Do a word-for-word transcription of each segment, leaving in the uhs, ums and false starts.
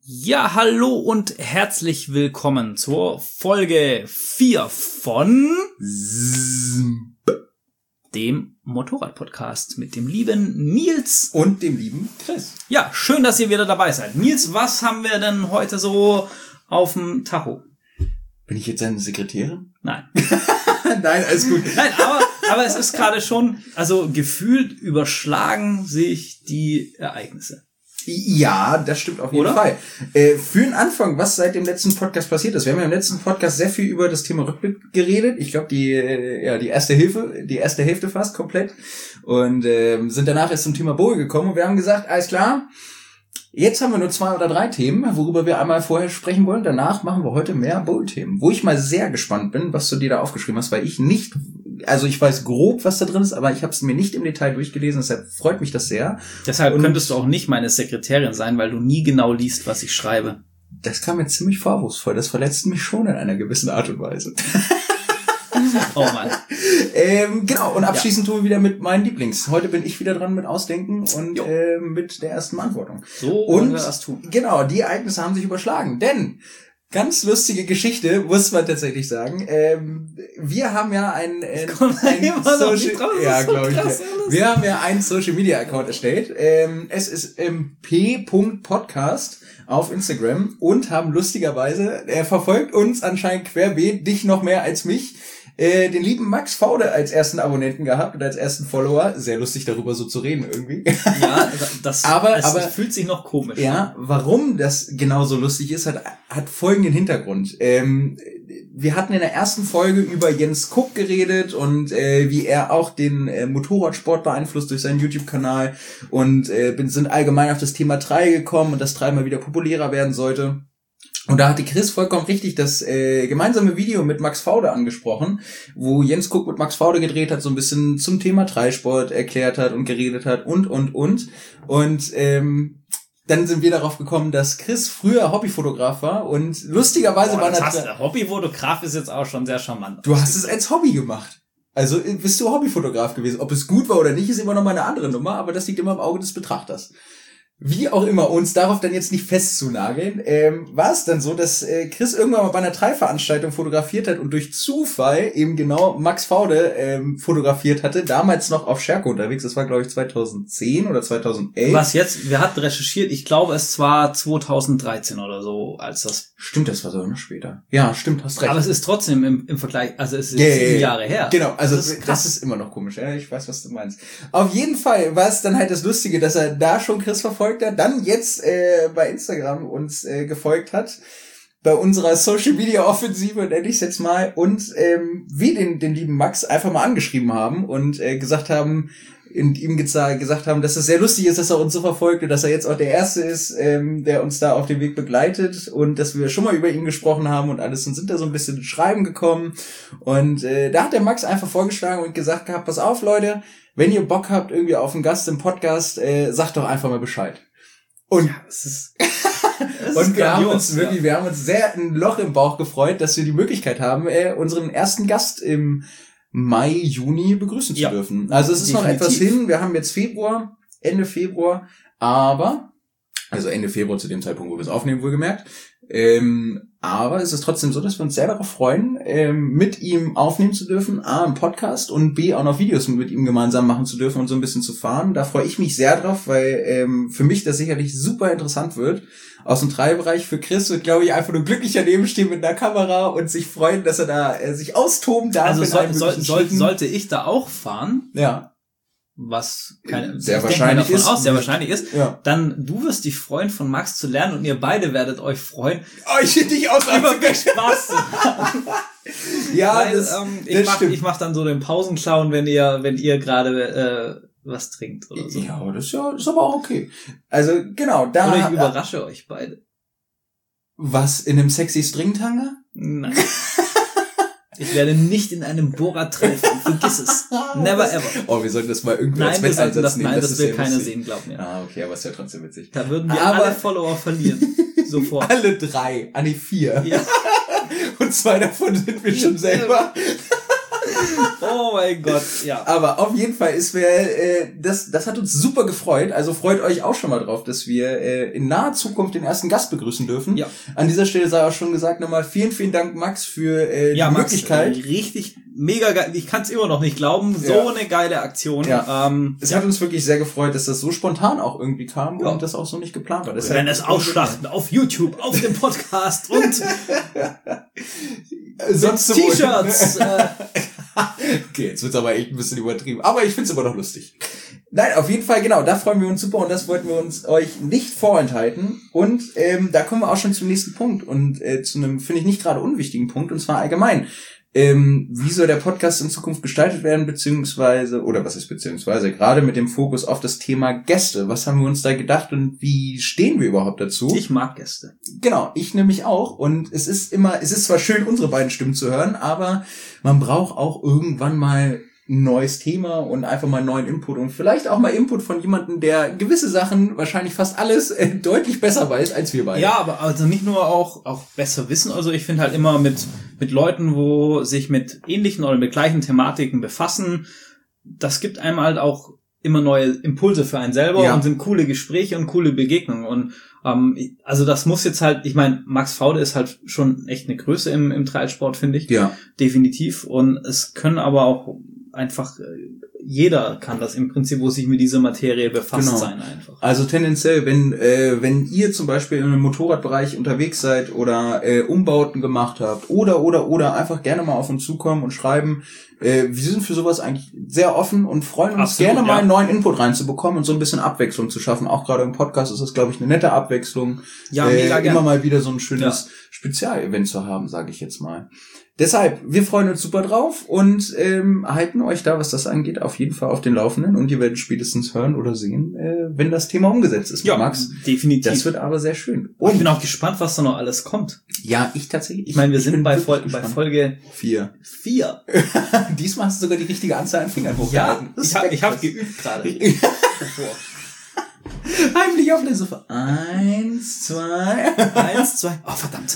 Ja, hallo und herzlich willkommen zur Folge vier von dem Motorrad-Podcast mit dem lieben Nils und dem lieben Chris. Ja, schön, dass ihr wieder dabei seid. Nils, was haben wir denn heute so auf dem Tacho? Bin ich jetzt seine Sekretärin? Nein. Nein, alles gut. Nein, aber, aber es ist gerade schon, also gefühlt überschlagen sich die Ereignisse. Ja, das stimmt auf jeden Oder? Fall. Äh, für den Anfang, was seit dem letzten Podcast passiert ist. Wir haben ja im letzten Podcast sehr viel über das Thema Rückblick geredet. Ich glaube, die äh, ja die erste Hilfe, die erste Hälfte fast komplett. Und äh, sind danach erst zum Thema Bowl gekommen. Und wir haben gesagt, alles klar, jetzt haben wir nur zwei oder drei Themen, worüber wir einmal vorher sprechen wollen. Danach machen wir heute mehr Bowl-Themen. Wo ich mal sehr gespannt bin, was du dir da aufgeschrieben hast, weil ich nicht... Also ich weiß grob, was da drin ist, aber ich habe es mir nicht im Detail durchgelesen, deshalb freut mich das sehr. Deshalb und könntest du auch nicht meine Sekretärin sein, weil du nie genau liest, was ich schreibe. Das kam mir ziemlich vorwurfsvoll. Das verletzt mich schon in einer gewissen Art und Weise. Oh Mann. ähm, genau, und abschließend ja. tun wir wieder mit meinen Lieblings. Heute bin ich wieder dran mit Ausdenken und äh, mit der ersten Beantwortung. So und wir das tun. Genau, die Ereignisse haben sich überschlagen, denn... Ganz lustige Geschichte, muss man tatsächlich sagen. Ähm, wir haben ja ein, ein, ein Social, ja, so glaube ich. Ja. Wir haben ja einen Social Media Account erstellt. Ähm, es ist ähm, p Punkt podcast auf Instagram und haben lustigerweise, er verfolgt uns anscheinend querbeet, dich noch mehr als mich. Äh, den lieben Max Faude als ersten Abonnenten gehabt und als ersten Follower. Sehr lustig, darüber so zu reden irgendwie. Ja, das aber, es aber, fühlt sich noch komisch Ja, an. warum das genauso lustig ist, hat, hat folgenden Hintergrund. Ähm, wir hatten in der ersten Folge über Jens Kuck geredet und äh, wie er auch den äh, Motorradsport beeinflusst durch seinen YouTube-Kanal und äh, sind allgemein auf das Thema Trail gekommen und dass Trail mal wieder populärer werden sollte. Und da hatte Chris vollkommen richtig das äh, gemeinsame Video mit Max Faude angesprochen, wo Jens Kuck mit Max Faude gedreht hat, so ein bisschen zum Thema Trailsport erklärt hat und geredet hat und, und, und. Und ähm, dann sind wir darauf gekommen, dass Chris früher Hobbyfotograf war und lustigerweise Boah, war... Das heißt, Hobbyfotograf ist jetzt auch schon sehr charmant. Du hast es als Hobby gemacht. Also bist du Hobbyfotograf gewesen. Ob es gut war oder nicht, ist immer noch mal eine andere Nummer, aber das liegt immer im Auge des Betrachters. Wie auch immer, uns darauf dann jetzt nicht festzunageln, ähm, war es dann so, dass äh, Chris irgendwann mal bei einer Trail-Veranstaltung fotografiert hat und durch Zufall eben genau Max Faude ähm, fotografiert hatte, damals noch auf Scherko unterwegs, das war glaube ich zweitausendzehn oder zweitausendelf. Was jetzt? Wir hatten recherchiert, ich glaube es war zweitausenddreizehn oder so, als das... Stimmt, das war sogar noch später. Ja, stimmt, hast recht. Aber es ist trotzdem im, im Vergleich, also es ist yeah, sieben Jahre her. Genau, also das ist, das ist immer noch komisch, ja, ich weiß, was du meinst. Auf jeden Fall war es dann halt das Lustige, dass er da schon Chris verfolgt hat, dann jetzt äh, bei Instagram uns äh, gefolgt hat, bei unserer Social Media Offensive, nenne ich es jetzt mal, und ähm, wir den, den lieben Max einfach mal angeschrieben haben und äh, gesagt haben, und ihm geza- gesagt haben, dass es sehr lustig ist, dass er uns so verfolgt und dass er jetzt auch der Erste ist, ähm, der uns da auf dem Weg begleitet und dass wir schon mal über ihn gesprochen haben und alles und sind da so ein bisschen ins Schreiben gekommen und äh, da hat der Max einfach vorgeschlagen und gesagt gehabt, pass auf Leute, wenn ihr Bock habt irgendwie auf einen Gast im Podcast, äh, sagt doch einfach mal Bescheid. Und, ja, es ist, es und ist wir grandios, haben uns wirklich, ja. wir haben uns sehr ein Loch im Bauch gefreut, dass wir die Möglichkeit haben, äh, unseren ersten Gast im Mai, Juni begrüßen zu ja, dürfen. Also es ist definitiv noch etwas hin. Wir haben jetzt Februar, Ende Februar, aber, also Ende Februar zu dem Zeitpunkt, wo wir es aufnehmen, wohlgemerkt. Ähm, aber es ist trotzdem so, dass wir uns sehr darauf freuen, ähm, mit ihm aufnehmen zu dürfen, A, im Podcast und B, auch noch Videos mit ihm gemeinsam machen zu dürfen und so ein bisschen zu fahren. Da freue ich mich sehr drauf, weil ähm, für mich das sicherlich super interessant wird. Aus dem Teilbereich für Chris wird, glaube ich, einfach nur glücklich daneben stehen mit einer Kamera und sich freuen, dass er da äh, sich austoben darf. Also soll, soll, soll, sollte ich da auch fahren? Ja. Was keine, sehr wahrscheinlich davon ist, aus, sehr wahrscheinlich ist, ja. Dann du wirst dich freuen, von Max zu lernen und ihr beide werdet euch freuen, euch dich auszumachen. Spaß zu haben. Ja, Weil, das, ähm, ich das mach, stimmt. ich mach dann so den Pausenclown, wenn ihr, wenn ihr gerade äh, was trinkt oder so. Ja, das ist ja, das ist aber auch okay. Also genau, da. Oder ich überrasche da, euch beide. Was, in einem sexy Stringtanga? Nein. Ich werde nicht in einem Borat treffen. Vergiss es. Never ever. Oh, wir sollten das mal irgendwie nein, als wir sollten das, nehmen. Nein, das, das will ja keiner lustig. sehen, glaub mir. Ah, okay, aber ist ja trotzdem witzig. Da würden wir aber alle Follower verlieren. Sofort. Alle drei. Ah, nee, vier. Ja. Und zwei davon sind wir schon selber. Oh mein Gott, ja. Aber auf jeden Fall ist wir, äh, das, das hat uns super gefreut. Also freut euch auch schon mal drauf, dass wir äh, in naher Zukunft den ersten Gast begrüßen dürfen. Ja. An dieser Stelle sei auch schon gesagt nochmal vielen, vielen Dank, Max, für äh, ja, die Max, Möglichkeit. Äh, richtig mega geil. Ich kann es immer noch nicht glauben. So Ja. eine geile Aktion. Ja. Ähm, Es hat uns wirklich sehr gefreut, dass das so spontan auch irgendwie kam Ja. und das auch so nicht geplant war. wir werden es ausschlachten auf YouTube, auf dem Podcast und sonst so T-Shirts. äh, Okay, jetzt wird's aber echt ein bisschen übertrieben. Aber ich find's immer noch lustig. Nein, auf jeden Fall, genau, da freuen wir uns super und das wollten wir uns euch nicht vorenthalten. Und ähm, da kommen wir auch schon zum nächsten Punkt und äh, zu einem, finde ich, nicht gerade unwichtigen Punkt, und zwar allgemein. Ähm, wie soll der Podcast in Zukunft gestaltet werden, beziehungsweise, oder was ist beziehungsweise, gerade mit dem Fokus auf das Thema Gäste. Was haben wir uns da gedacht und wie stehen wir überhaupt dazu? ich mag Gäste. Genau, ich nämlich auch. Und es ist immer, es ist zwar schön, unsere beiden Stimmen zu hören, aber man braucht auch irgendwann mal ein neues Thema und einfach mal einen neuen Input und vielleicht auch mal Input von jemandem, der gewisse Sachen, wahrscheinlich fast alles, äh, deutlich besser weiß als wir beide. Ja, aber also nicht nur auch auch besser wissen. Also ich finde halt immer mit mit Leuten, wo sich mit ähnlichen oder mit gleichen Thematiken befassen, das gibt einem halt auch immer neue Impulse für einen selber Ja. und sind coole Gespräche und coole Begegnungen. Und ähm, also das muss jetzt halt, ich meine, Max Faude ist halt schon echt eine Größe im im Trialsport, finde ich. Ja. Definitiv. Und es können aber auch einfach, äh, jeder kann das im Prinzip, wo sich mit dieser Materie befasst Genau. sein einfach. Also tendenziell, wenn äh, wenn ihr zum Beispiel im Motorradbereich unterwegs seid oder äh, Umbauten gemacht habt oder oder oder einfach gerne mal auf uns zukommen und schreiben. Äh, wir sind für sowas eigentlich sehr offen und freuen uns Absolut, gerne mal ja. einen neuen Input reinzubekommen und so ein bisschen Abwechslung zu schaffen. Auch gerade im Podcast ist das, glaube ich, eine nette Abwechslung. Ja, äh, mega gern. immer mal wieder so ein schönes Spezialevent zu haben, sage ich jetzt mal. Deshalb, wir freuen uns super drauf und ähm, halten euch da, was das angeht, auf jeden Fall auf den Laufenden und ihr werdet spätestens hören oder sehen, äh, wenn das Thema umgesetzt ist, Ja, Max. definitiv. Das wird aber sehr schön. Und ich bin auch gespannt, was da noch alles kommt. Ja, ich tatsächlich. Ich meine, wir ich sind bin bei, wirklich Fol bei gespannt. Folge Vier. vier. Diesmal hast du sogar die richtige Anzahl an Fingern hochgehalten. ich habe ich hab geübt gerade. Heimlich auf der Sofa. Eins, zwei. Eins, zwei. Oh, verdammt.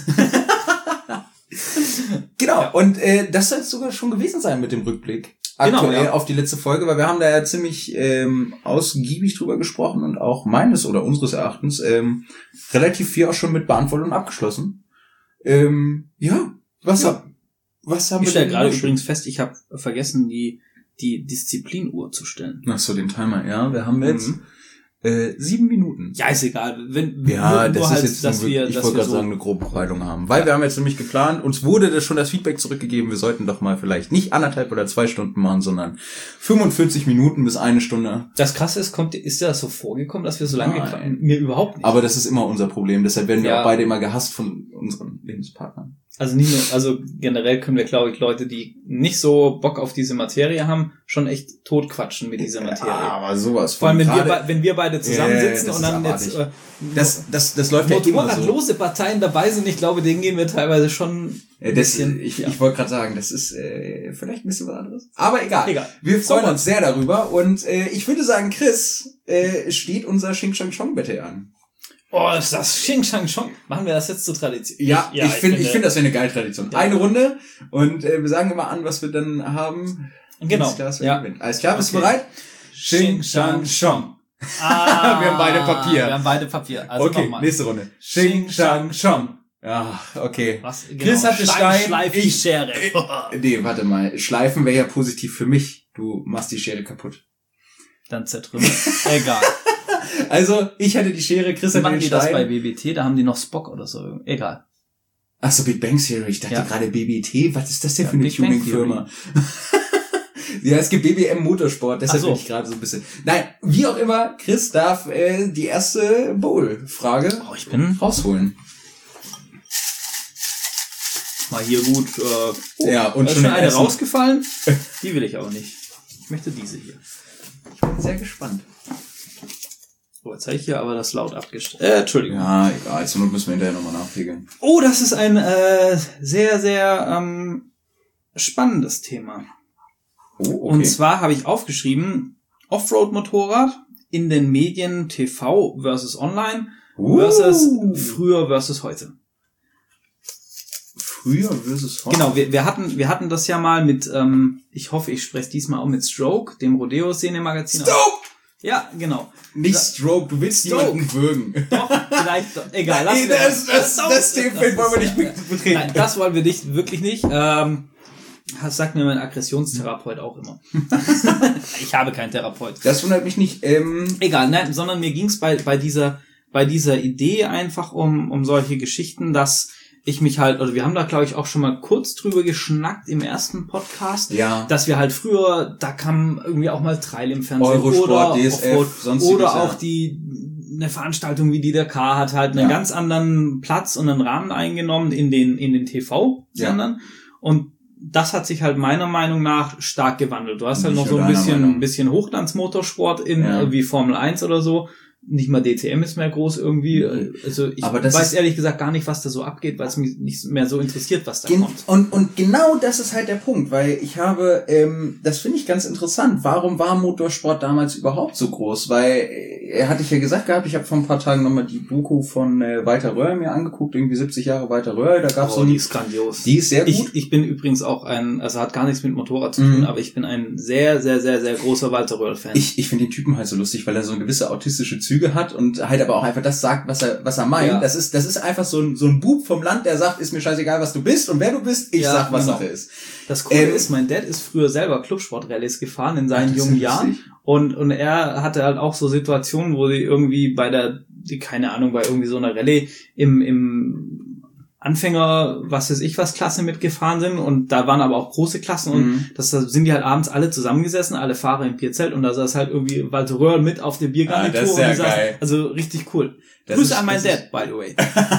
Genau, Ja. und äh, das soll es sogar schon gewesen sein mit dem Rückblick. Genau, Aktuell ja. auf die letzte Folge, weil wir haben da ja ziemlich ähm, ausgiebig drüber gesprochen und auch meines oder unseres Erachtens ähm, relativ viel auch schon mit beantwortet und abgeschlossen. Ähm, ja, was, Ja. Hab, was haben Ich wir stelle denn gerade noch? übrigens fest, ich habe vergessen, die, die Disziplinuhr zu stellen. Ach so, den Timer, ja, wir haben jetzt Mhm. äh, sieben Minuten. Ja, ist egal. Wenn, Ja, nur, das nur ist halt, jetzt, dass nur, wir, ich dass wollte wir gerade so, sagen, eine grobe Beurteilung haben. Weil wir haben jetzt nämlich geplant, uns wurde das schon das Feedback zurückgegeben, wir sollten doch mal vielleicht nicht anderthalb oder zwei Stunden machen, sondern fünfundvierzig Minuten bis eine Stunde. Das Krasse ist, kommt, ist dir das so vorgekommen, dass wir so lange Nein. gequatscht? Mir überhaupt nicht. Aber das ist immer unser Problem, deshalb werden wir Ja. auch beide immer gehasst von unseren Lebenspartnern. Also nicht nur, also generell können wir, glaube ich, Leute, die nicht so Bock auf diese Materie haben, schon echt totquatschen mit dieser Materie. Ja, aber sowas. Vor allem, wenn wir, gerade- be- wenn wir beide zusammensitzen Ja, das und ist dann jetzt abartig. äh, das, das, das läuft ja immer so. motorradlose Parteien dabei sind, ich glaube, denen gehen wir teilweise schon Ja, ein das, bisschen... ich ja. ich wollte gerade sagen, das ist äh, vielleicht ein bisschen was anderes. Aber egal. Egal. Wir freuen So, uns sehr darüber. Und äh, ich würde sagen, Chris, äh, steht unser Xing Shang Chong Battle an. Oh, ist das Xing Shang Chong? Machen wir das jetzt zur Tradition? Ja, ich, finde, ich finde, das wäre eine geile Tradition. Ja. Eine Runde und äh, wir sagen immer an, was wir dann haben. Genau. Alles klar, Ja. gewinnt. Alles klar, bist du Okay. bereit? Xing Shang Chong. Ah, Wir haben beide Papier. Wir haben beide Papier. Also Okay, nochmal. nächste Runde. Xing Shang Chong. Ja, okay. Was? Genau. Chris hatte Stein, Schleif die ich- Schere. Nee, warte mal. Schleifen wäre ja positiv für mich. Du machst die Schere kaputt. Dann zertrümmert. Egal. Also, ich hatte die Schere, Chris hatte Machen den die das bei Stein. B B T? Da haben die noch Spock oder so. Egal. Ach so, Big Bang Theory. Ich dachte Ja. gerade B B T. Was ist das denn Ja, für eine Big Bang Tuning-Firma? Ja, es gibt B B M Motorsport, deshalb Ach so. bin ich gerade so ein bisschen... Nein, wie auch immer, Chris darf äh, die erste Bowl-Frage Oh, ich bin rausholen. mal hier gut. Äh, oh, Ja, und da ist schon schon den eine ersten. rausgefallen. Die will ich auch nicht. Ich möchte diese hier. Ich bin sehr gespannt. Oh, jetzt habe ich hier aber das laut abgestellt. Äh, Entschuldigung. Ja, egal, zur Not müssen wir hinterher nochmal nachregeln. Oh, das ist ein äh, sehr, sehr ähm, spannendes Thema. Oh, okay. Und zwar habe ich aufgeschrieben, Offroad-Motorrad in den Medien T V versus Online Uh. versus früher versus heute. früher versus heute. Genau, wir, wir hatten wir hatten das ja mal mit, ähm, ich hoffe, ich spreche diesmal auch mit Stroke, dem Rodeo-Szene-Magazin. Stroke! Ja, genau. Nicht Stroke, du willst Stroke. jemanden würgen. Doch, vielleicht, doch, egal. Lass Nee, das, das, das, das Themenfeld wollen wir nicht betreten. Nein, das wollen wir nicht, wirklich nicht. Ähm, das sagt mir mein Aggressionstherapeut auch immer. Ich habe keinen Therapeut. Das wundert mich nicht. Ähm, Egal, nein, sondern mir ging's bei bei dieser bei dieser Idee einfach um um solche Geschichten, dass ich mich halt, oder wir haben da glaube ich auch schon mal kurz drüber geschnackt im ersten Podcast, ja. dass wir halt früher, da kam irgendwie auch mal Trail im Fernsehen Eurosport, oder D S F, Offroad, sonstiges, oder auch ja. die eine Veranstaltung wie die der K hat halt einen Ja. ganz anderen Platz und einen Rahmen eingenommen in den in den T V-Sendern Ja. und das hat sich halt meiner Meinung nach stark gewandelt. Du hast halt Nicht noch so nur ein deiner bisschen, Meinung. ein bisschen Hochglanzmotorsport in, Ja. äh, wie Formel eins oder so. Nicht mal D T M ist mehr groß irgendwie. Also ich Aber das weiß ist- ehrlich gesagt gar nicht, was da so abgeht, weil es mich nicht mehr so interessiert, was da Gen- kommt. Und, und genau das ist halt der Punkt, weil ich habe, ähm, das finde ich ganz interessant, warum war Motorsport damals überhaupt so groß? Weil, äh, hatte ich ja gesagt gehabt, ich habe vor ein paar Tagen nochmal die Doku von äh, Walter Röhrl mir angeguckt, irgendwie siebzig Jahre Walter Röhrl, da gab's Oh, so die ein, ist grandios. die ist sehr gut. Ich, ich bin übrigens auch ein, also hat gar nichts mit Motorrad zu tun, Mhm. aber ich bin ein sehr, sehr, sehr, sehr großer Walter Röhrl-Fan. Ich, ich finde den Typen halt so lustig, weil er so gewisse autistische Züge hat und halt aber auch einfach das sagt, was er, was er meint. Ja. Das ist, das ist einfach so ein, so ein Bub vom Land, der sagt, ist mir scheißegal, was du bist und wer du bist, ich Ja, sag, was genau. Sache ist. Das Coole Ähm, ist, mein Dad ist früher selber Clubsport-Rallyes gefahren in seinen Ach, das ist jungen ja Jahren. lustig. Und, und er hatte halt auch so Situationen, wo sie irgendwie bei der, die, keine Ahnung, bei irgendwie so einer Rallye im, im Anfänger, was weiß ich was, Klasse mitgefahren sind. Und da waren aber auch große Klassen und Mhm. das, da sind die halt abends alle zusammengesessen, alle Fahrer im Bierzelt und da saß halt irgendwie Walter Röhrl mit auf der Biergarnitur. Ah, das ist sehr und die saßen- geil. Also richtig cool. Das Grüße ist- an meinen das ist- Dad, by the way.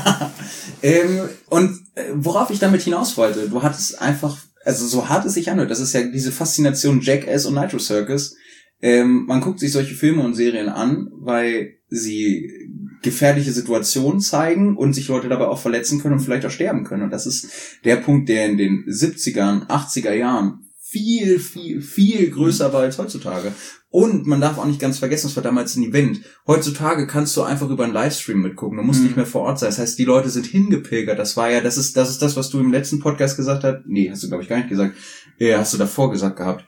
Ähm, und äh, worauf ich damit hinaus wollte, du hattest einfach, also so hart es sich anhört, das ist ja diese Faszination Jackass und Nitro Circus. Ähm, man guckt sich solche Filme und Serien an, weil sie gefährliche Situationen zeigen und sich Leute dabei auch verletzen können und vielleicht auch sterben können. Und das ist der Punkt, der in den siebzigern, achtziger Jahren viel, viel, viel größer war als heutzutage. Und man darf auch nicht ganz vergessen, es war damals ein Event. Heutzutage kannst du einfach über einen Livestream mitgucken. Du musst Mhm. nicht mehr vor Ort sein. Das heißt, die Leute sind hingepilgert. Das war ja, das ist, das ist das, was du im letzten Podcast gesagt hast. Nee, hast du, glaube ich, gar nicht gesagt. Äh, hast du davor gesagt gehabt.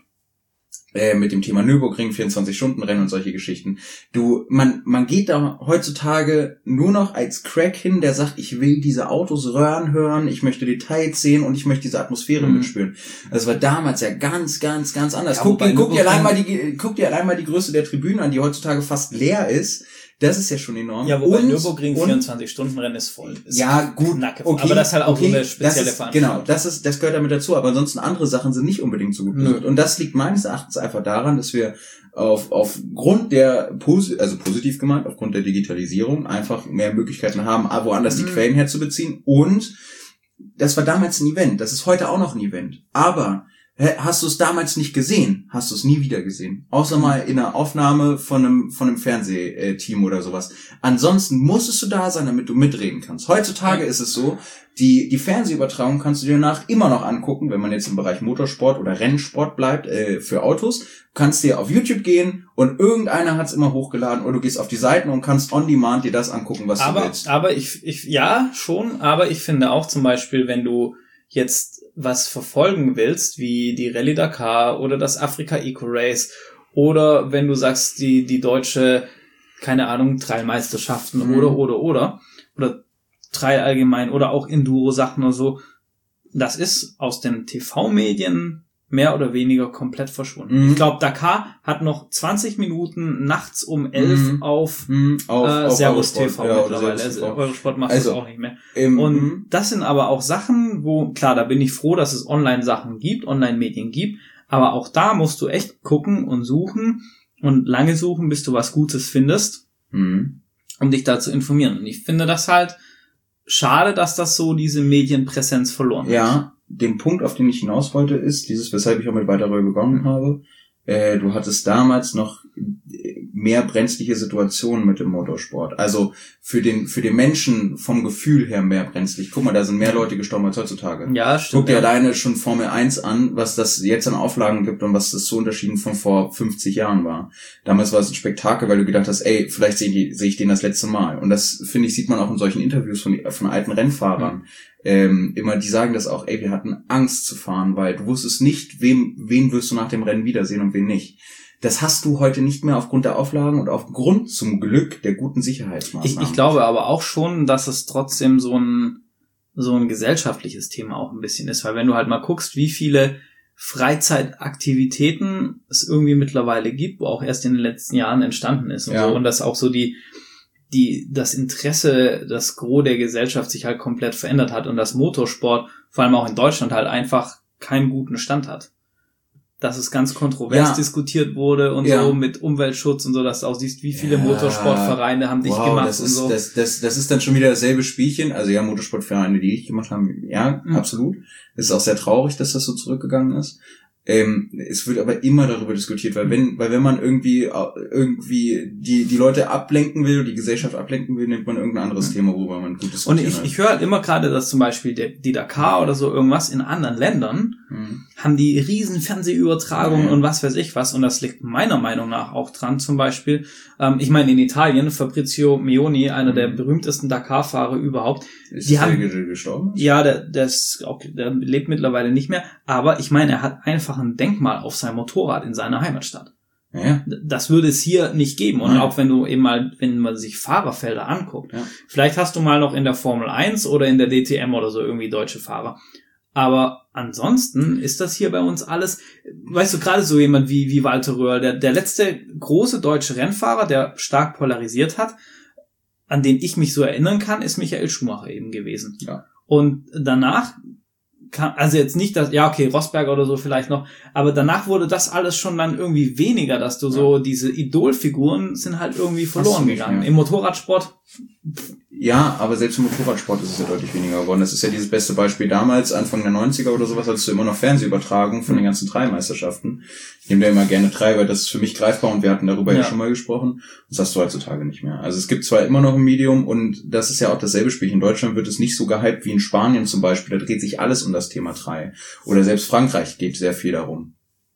Äh, mit dem Thema Nürburgring, vierundzwanzig-Stunden-Rennen und solche Geschichten. Du, man, man geht da heutzutage nur noch als Crack hin, der sagt, ich will diese Autos röhren hören, ich möchte Details sehen und ich möchte diese Atmosphäre Mhm. mitspüren. Das war damals ja ganz, ganz, ganz anders. Ja, guck, wobei dir, guck, dir Nürburgring- allein mal die, guck dir allein mal die Größe der Tribünen an, die heutzutage fast leer ist. Das ist ja schon enorm. Ja, wobei und, Nürburgring und, vierundzwanzig-Stunden-Rennen ist voll. Ist ja, gut, Knacke. okay. Aber das ist halt auch okay, so eine spezielle das ist, Veranstaltung. Genau, das ist, das gehört damit dazu. Aber ansonsten andere Sachen sind nicht unbedingt so gut Nö. besucht. Und das liegt meines Erachtens einfach daran, dass wir auf, aufgrund der, Posi- also positiv gemeint, aufgrund der Digitalisierung einfach mehr Möglichkeiten haben, woanders die Mhm. Quellen herzubeziehen. Und das war damals ein Event. Das ist heute auch noch ein Event. Aber hä, hast du es damals nicht gesehen, hast du es nie wieder gesehen. Außer Mhm. mal in einer Aufnahme von einem, von einem Fernsehteam oder sowas. Ansonsten musstest du da sein, damit du mitreden kannst. Heutzutage Ja. ist es so, die, die Fernsehübertragung kannst du dir danach immer noch angucken, wenn man jetzt im Bereich Motorsport oder Rennsport bleibt, äh, für Autos. Du kannst dir auf YouTube gehen und irgendeiner hat's immer hochgeladen oder du gehst auf die Seiten und kannst on demand dir das angucken, was du aber, willst. aber ich, ich, ja, schon, aber ich finde auch zum Beispiel, wenn du jetzt was verfolgen willst, wie die Rallye Dakar oder das Afrika Eco Race oder wenn du sagst, die, die deutsche, keine Ahnung, Trailmeisterschaften Mhm. oder, oder, oder, oder Trail allgemein oder auch Enduro-Sachen oder so, das ist aus den T V-Medien mehr oder weniger komplett verschwunden. Mhm. Ich glaube, Dakar hat noch zwanzig Minuten nachts um elf Mhm. auf Hm, auf, äh, auf Servus Eurosport, T V ja, oder mittlerweile. Servus Also T V. Eurosport macht Also, das auch nicht mehr. Ähm, Und mhm. das sind aber auch Sachen, wo, klar, da bin ich froh, dass es Online-Sachen gibt, Online-Medien gibt, aber auch da musst du echt gucken und suchen und lange suchen, bis du was Gutes findest, Mhm. um dich da zu informieren. Und ich finde das halt schade, dass das so diese Medienpräsenz verloren hat. Ja, den Punkt, auf den ich hinaus wollte, ist dieses, weshalb ich auch mit Walter Röhrl begonnen habe. Äh, du hattest damals noch äh, mehr brenzliche Situationen mit dem Motorsport. Also für den für den Menschen vom Gefühl her mehr brenzlig. Guck mal, da sind mehr Leute gestorben als heutzutage. Ja, stimmt. Guck dir ja. alleine schon Formel eins an, was das jetzt an Auflagen gibt und was das so unterschieden von vor fünfzig Jahren war. Damals war es ein Spektakel, weil du gedacht hast, ey, vielleicht sehe ich, sehe ich den das letzte Mal. Und das, finde ich, sieht man auch in solchen Interviews von, von alten Rennfahrern. Mhm. Ähm, immer, die sagen das auch, ey, wir hatten Angst zu fahren, weil du wusstest nicht, wem, wen wirst du nach dem Rennen wiedersehen und wen nicht. Das hast du heute nicht mehr aufgrund der Auflagen und aufgrund zum Glück der guten Sicherheitsmaßnahmen. Ich, ich glaube aber auch schon, dass es trotzdem so ein, so ein gesellschaftliches Thema auch ein bisschen ist, weil wenn du halt mal guckst, wie viele Freizeitaktivitäten es irgendwie mittlerweile gibt, wo auch erst in den letzten Jahren entstanden ist und ja. so, und dass auch so die, die, das Interesse, das Gros der Gesellschaft sich halt komplett verändert hat und dass Motorsport, vor allem auch in Deutschland, halt einfach keinen guten Stand hat. Dass es ganz kontrovers ja. diskutiert wurde und ja. so mit Umweltschutz und so, dass du auch siehst, wie viele ja. Motorsportvereine haben dich wow, gemacht das und ist, so. Das, das, das ist dann schon wieder dasselbe Spielchen. Also ja, Motorsportvereine, die ich gemacht haben, ja, mhm. absolut. Es ist auch sehr traurig, dass das so zurückgegangen ist. Ähm, es wird aber immer darüber diskutiert, weil wenn, weil wenn man irgendwie irgendwie die die Leute ablenken will, die Gesellschaft ablenken will, nimmt man irgendein anderes mhm. Thema, worüber man gut diskutieren Und ich, ich höre halt immer gerade, dass zum Beispiel der, die Dakar oder so irgendwas in anderen Ländern mhm. haben die riesen Fernsehübertragungen mhm. und was weiß ich was, und das liegt meiner Meinung nach auch dran, zum Beispiel, ähm, ich meine in Italien, Fabrizio Meoni, einer mhm. der berühmtesten Dakar-Fahrer überhaupt, ist die der haben gestorben? Ja, der, der, ist auch, der lebt mittlerweile nicht mehr, aber ich meine, er hat einfach ein Denkmal auf sein Motorrad in seiner Heimatstadt. Ja. Das würde es hier nicht geben. Und ja. auch wenn du eben mal, wenn man sich Fahrerfelder anguckt, ja. vielleicht hast du mal noch in der Formel eins oder in der D T M oder so irgendwie deutsche Fahrer. Aber ansonsten ist das hier bei uns alles, weißt du, gerade so jemand wie, wie Walter Röhrl, der, der letzte große deutsche Rennfahrer, der stark polarisiert hat, an den ich mich so erinnern kann, ist Michael Schumacher eben gewesen. Ja. Und danach kam, also jetzt nicht das, ja okay, Rosberger oder so vielleicht noch, aber danach wurde das alles schon dann irgendwie weniger, dass du ja. so, diese Idolfiguren sind halt irgendwie verloren gegangen. Im Motorradsport. Ja, aber selbst im Motorradsport ist es ja deutlich weniger geworden. Das ist ja dieses beste Beispiel damals, Anfang der neunziger oder sowas, hattest du immer noch Fernsehübertragungen von den ganzen Treibermeisterschaften. Ich nehme da immer gerne Treiber, das ist für mich greifbar und wir hatten darüber ja. ja schon mal gesprochen. Das hast du heutzutage nicht mehr. Also es gibt zwar immer noch ein Medium und das ist ja auch dasselbe Spiel. In Deutschland wird es nicht so gehypt wie in Spanien zum Beispiel. Da dreht sich alles um das Thema Trei. Oder selbst Frankreich geht sehr viel darum.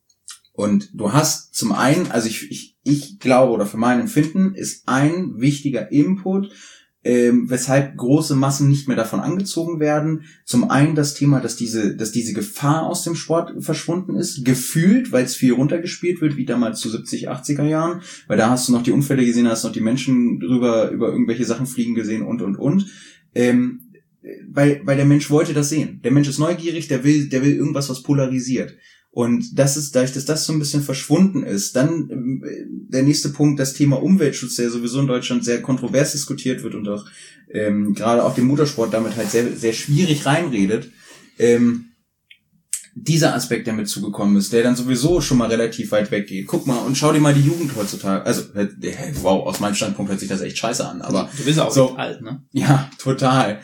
Und du hast zum einen, also ich, ich, ich glaube oder für mein Empfinden ist ein wichtiger Input, ähm, weshalb große Massen nicht mehr davon angezogen werden. Zum einen das Thema, dass diese, dass diese Gefahr aus dem Sport verschwunden ist, gefühlt, weil es viel runtergespielt wird, wie damals zu siebzig, achtziger Jahren, weil da hast du noch die Unfälle gesehen, hast noch die Menschen drüber, über irgendwelche Sachen fliegen gesehen und, und, und. Ähm, weil, weil der Mensch wollte das sehen. Der Mensch ist neugierig, der will, der will irgendwas, was polarisiert. Und das ist, dadurch, dass das so ein bisschen verschwunden ist, dann äh, der nächste Punkt, das Thema Umweltschutz, der sowieso in Deutschland sehr kontrovers diskutiert wird und auch ähm, gerade auch dem Motorsport damit halt sehr sehr schwierig reinredet. Ähm, dieser Aspekt, der mit zugekommen ist, der dann sowieso schon mal relativ weit weggeht. Guck mal und schau dir mal die Jugend heutzutage, also äh, wow, aus meinem Standpunkt hört sich das echt scheiße an, aber du bist auch so alt, ne? Ja, total.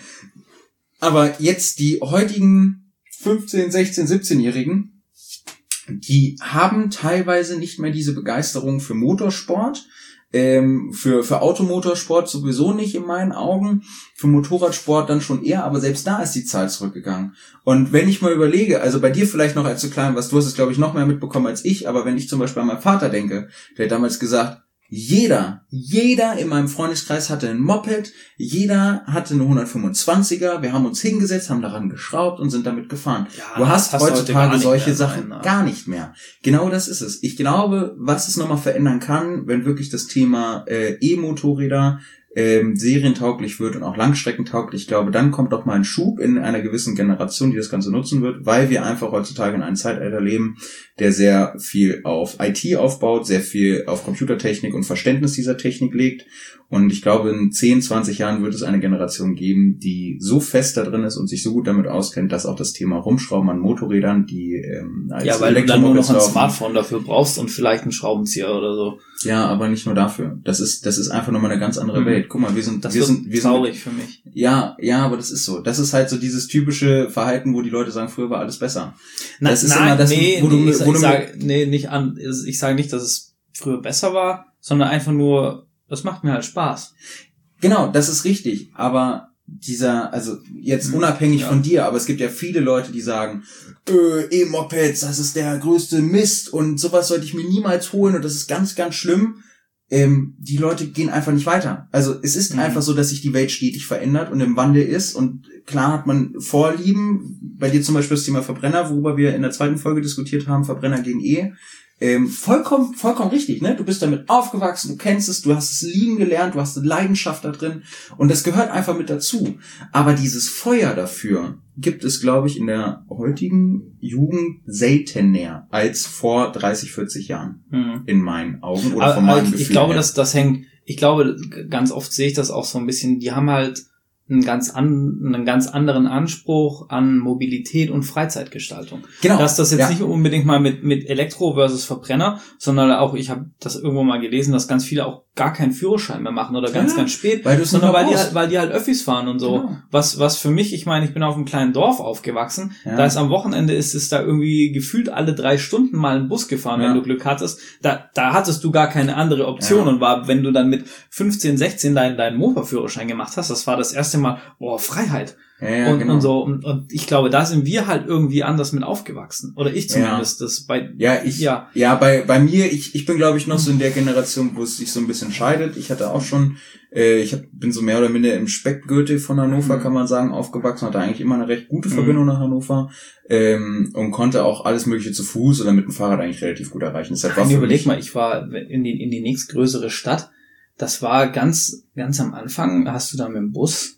Aber jetzt die heutigen fünfzehn, sechzehn, siebzehnjährigen, die haben teilweise nicht mehr diese Begeisterung für Motorsport, ähm, für für Automotorsport sowieso nicht in meinen Augen, für Motorradsport dann schon eher, aber selbst da ist die Zahl zurückgegangen. Und wenn ich mal überlege, also bei dir vielleicht noch als du klein warst, du hast es glaube ich noch mehr mitbekommen als ich, aber wenn ich zum Beispiel an meinen Vater denke, der hat damals gesagt, Jeder, jeder in meinem Freundeskreis hatte ein Moped, jeder hatte eine hundertfünfundzwanziger, wir haben uns hingesetzt, haben daran geschraubt und sind damit gefahren. Ja, du hast, hast heutzutage solche mehr, Sachen nein, gar nicht mehr. Genau das ist es. Ich glaube, was es nochmal verändern kann, wenn wirklich das Thema äh, E-Motorräder ähm, serientauglich wird und auch langstreckentauglich, ich glaube, dann kommt doch mal ein Schub in einer gewissen Generation, die das Ganze nutzen wird, weil wir einfach heutzutage in einem Zeitalter leben, der sehr viel auf I T aufbaut, sehr viel auf Computertechnik und Verständnis dieser Technik legt. Und ich glaube, in zehn, zwanzig Jahren wird es eine Generation geben, die so fest da drin ist und sich so gut damit auskennt, dass auch das Thema Rumschrauben an Motorrädern, die ähm, als ja, weil du dann nur noch ein Smartphone dafür brauchst und vielleicht einen Schraubenzieher oder so. Ja, aber nicht nur dafür. Das ist das ist einfach nochmal eine ganz andere mhm. Welt. Guck mal, wir sind das wir sind wir wir traurig sind, für mich. Ja, ja, aber das ist so. Das ist halt so dieses typische Verhalten, wo die Leute sagen, früher war alles besser. Na, das ist nein, immer das, nee, wo du, nee, ich, wo ich du sage nee, nicht an ich sage nicht, dass es früher besser war, sondern einfach nur, das macht mir halt Spaß. Genau, das ist richtig, aber dieser, also jetzt unabhängig ja. von dir, aber es gibt ja viele Leute, die sagen, äh, E-Mopeds, das ist der größte Mist und sowas sollte ich mir niemals holen und das ist ganz, ganz schlimm. Ähm, die Leute gehen einfach nicht weiter. Also es ist mhm. einfach so, dass sich die Welt stetig verändert und im Wandel ist und klar hat man Vorlieben, bei dir zum Beispiel das Thema Verbrenner, worüber wir in der zweiten Folge diskutiert haben, Verbrenner gegen E. Ähm, vollkommen, vollkommen richtig, ne? Du bist damit aufgewachsen, du kennst es, du hast es lieben gelernt, du hast eine Leidenschaft da drin und das gehört einfach mit dazu. Aber dieses Feuer dafür gibt es, glaube ich, in der heutigen Jugend seltener als vor dreißig, vierzig Jahren. Mhm. In meinen Augen oder von meinem Gefühl. Ich glaube, dass das hängt, ich glaube, ganz oft sehe ich das auch so ein bisschen, die haben halt einen ganz an, einen ganz anderen Anspruch an Mobilität und Freizeitgestaltung. Genau. Dass das jetzt ja. nicht unbedingt mal mit mit Elektro versus Verbrenner, sondern auch, ich habe das irgendwo mal gelesen, dass ganz viele auch gar keinen Führerschein mehr machen oder ganz, ja, ganz spät, weil sondern weil die, halt, weil die halt Öffis fahren und so. Genau. Was was für mich, ich meine, ich bin auf einem kleinen Dorf aufgewachsen, ja. da ist am Wochenende ist es da irgendwie gefühlt alle drei Stunden mal ein Bus gefahren, ja. wenn du Glück hattest. Da da hattest du gar keine andere Option ja. und war, wenn du dann mit fünfzehn, sechzehn deinen deinen Motorführerschein gemacht hast, das war das erste Mal, boah, Freiheit. Ja, ja, und, genau. und so und, und ich glaube, da sind wir halt irgendwie anders mit aufgewachsen oder ich zumindest ja. das bei ja ich ja, ja bei bei mir ich ich bin glaube ich noch so in der Generation, wo es sich so ein bisschen scheidet. Ich hatte auch schon äh, ich hab, bin so mehr oder minder im Speckgürtel von Hannover, mhm. kann man sagen, aufgewachsen, hatte eigentlich immer eine recht gute Verbindung mhm. nach Hannover ähm, und konnte auch alles mögliche zu Fuß oder mit dem Fahrrad eigentlich relativ gut erreichen. Deshalb war überleg mal, ich war in die in die nächstgrößere Stadt. Das war ganz ganz am Anfang, hast du da mit dem Bus